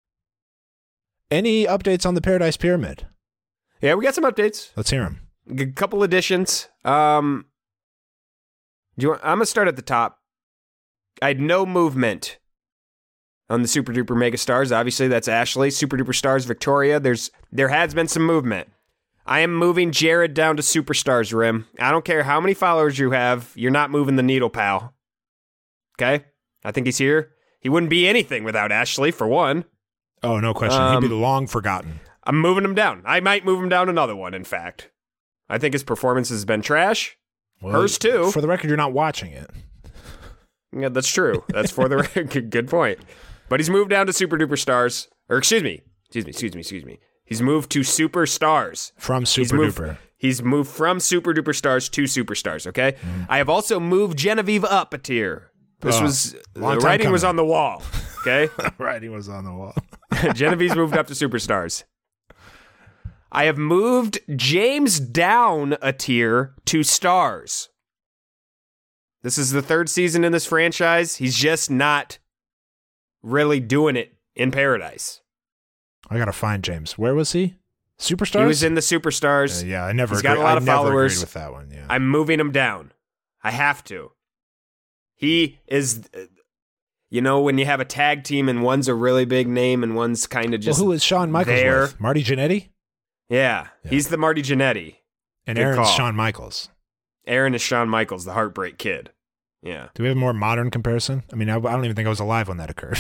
Any updates on the Paradise Pyramid? Yeah, we got some updates. Let's hear them. A couple additions. I'm going to start at the top. I had no movement on the Super Duper Mega Stars. Obviously, that's Ashley. Super Duper Stars, Victoria. There has been some movement. I am moving Jared down to Superstars, Rim. I don't care how many followers you have. You're not moving the needle, pal. Okay? I think he's here. He wouldn't be anything without Ashley, for one. Oh, no question. He'd be long forgotten. I'm moving him down. I might move him down another one, in fact. I think his performance has been trash. Well, hers, too. For the record, you're not watching it. Yeah, that's true. That's for the record. Good point. But he's moved down to Super Duper Stars. Or excuse me. He's moved to Superstars. From Super Duper. He's moved from Super Duper Stars to Superstars, okay? I have also moved Genevieve up a tier. The writing was on the wall, okay? Writing was on the wall. Genevieve's moved up to Superstars. I have moved James down a tier to Stars. This is the 3rd season in this franchise. He's just not really doing it in Paradise. I gotta find James. Where was he? Superstars? He was in the Superstars. Yeah, I never. He's got a lot of followers. Agreed with that one. Yeah, I'm moving him down. I have to. He is. When you have a tag team and one's a really big name and one's kind of just. Well, who is Shawn Michaels there. with? Marty Jannetty? Yeah, he's the Marty Jannetty. And Good Aaron's call. Shawn Michaels. Aaron is Shawn Michaels, the Heartbreak Kid. Yeah. Do we have a more modern comparison? I mean, I don't even think I was alive when that occurred.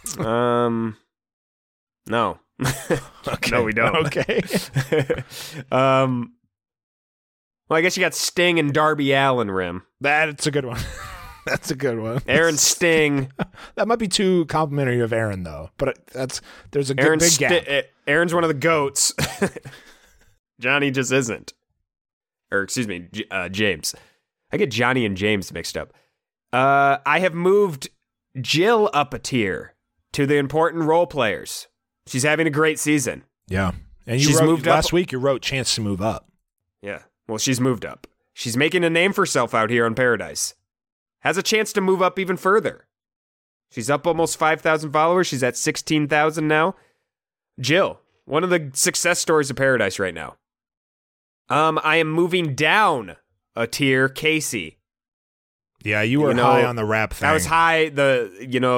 No. Okay. No, we don't. Okay. Well, I guess you got Sting and Darby Allin, Rim. That's a good one. That's a good one. Aaron Sting. That might be too complimentary of Aaron, though. But there's a good big gap. Aaron's one of the GOATs. Johnny just isn't. Or, excuse me, James. I get Johnny and James mixed up. I have moved Jill up a tier to the important role players. She's having a great season. Yeah. And She's wrote, moved up. last week you wrote chance to move up. Well, she's moved up. She's making a name for herself out here on Paradise. Has a chance to move up even further. She's up almost 5,000 followers. She's at 16,000 now. Jill, one of the success stories of Paradise right now. I am moving down a tier, Casey. Yeah, you were high on the rap thing. I was high. The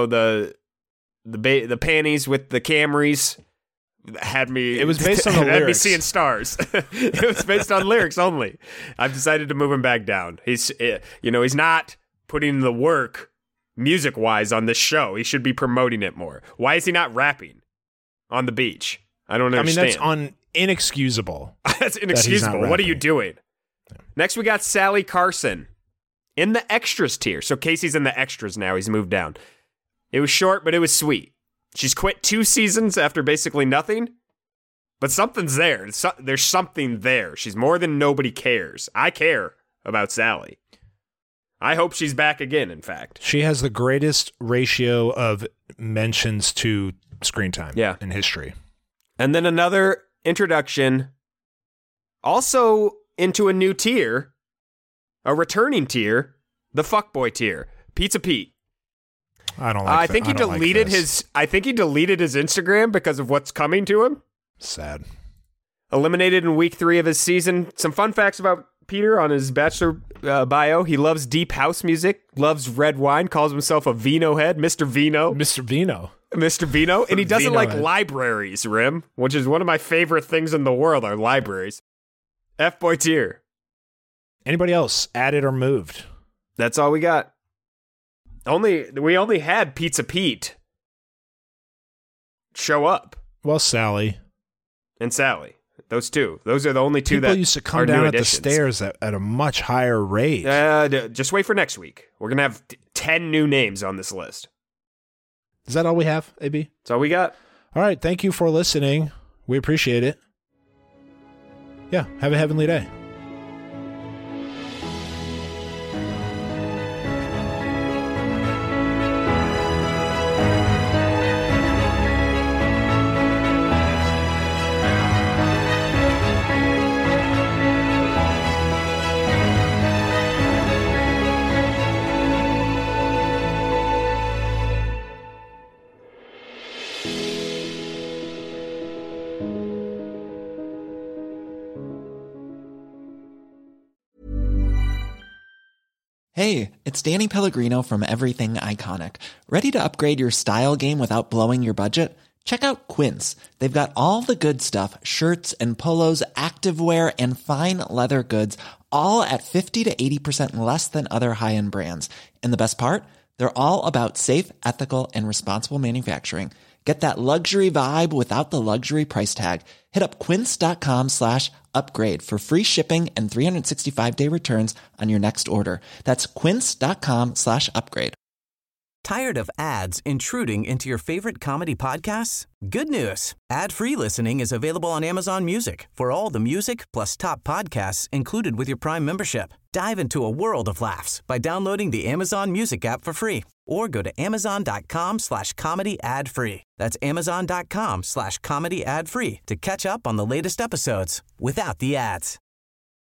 panties with the Camrys had me. It was based on the lyrics. Had me seeing stars. It was based on lyrics only. I've decided to move him back down. He's not putting the work music wise on this show. He should be promoting it more. Why is he not rapping on the beach? I don't understand. I mean, that's inexcusable. That's inexcusable. What are you doing? Next, we got Sally Carson in the extras tier. So Casey's in the extras now. He's moved down. It was short, but it was sweet. She's quit 2 seasons after basically nothing, but something's there. There's something there. She's more than nobody cares. I care about Sally. I hope she's back again, in fact. She has the greatest ratio of mentions to screen time in history. And then another introduction, also into a new tier, a returning tier, the fuckboy tier, Pizza Pete. I don't like. I think he deleted his. I think he deleted his Instagram because of what's coming to him. Sad. Eliminated in week 3 of his season. Some fun facts about Peter on his Bachelor bio. He loves deep house music, loves red wine, calls himself a vino head, Mr. Vino. Mr. Vino. Mr. Vino. And he doesn't Vino like head. libraries, Rim, which is one of my favorite things in the world are libraries. F-boy tier. Anybody else added or moved? That's all we got. We only had Pizza Pete show up. Well, Sally. And Sally. Those two. Those are the only two People that used to come are down new at additions. the stairs at a much higher rate. Just wait for next week. We're going to have 10 new names on this list. Is that all we have, AB? That's all we got. All right. Thank you for listening. We appreciate it. Yeah. Have a heavenly day. Hey, it's Danny Pellegrino from Everything Iconic. Ready to upgrade your style game without blowing your budget? Check out Quince. They've got all the good stuff, shirts and polos, activewear, and fine leather goods, all at 50 to 80% less than other high-end brands. And the best part? They're all about safe, ethical, and responsible manufacturing. Get that luxury vibe without the luxury price tag. Hit up quince.com/upgrade for free shipping and 365-day returns on your next order. That's quince.com/upgrade. Tired of ads intruding into your favorite comedy podcasts? Good news. Ad-free listening is available on Amazon Music for all the music plus top podcasts included with your Prime membership. Dive into a world of laughs by downloading the Amazon Music app for free or go to amazon.com/comedy ad-free. That's amazon.com/comedy ad-free to catch up on the latest episodes without the ads.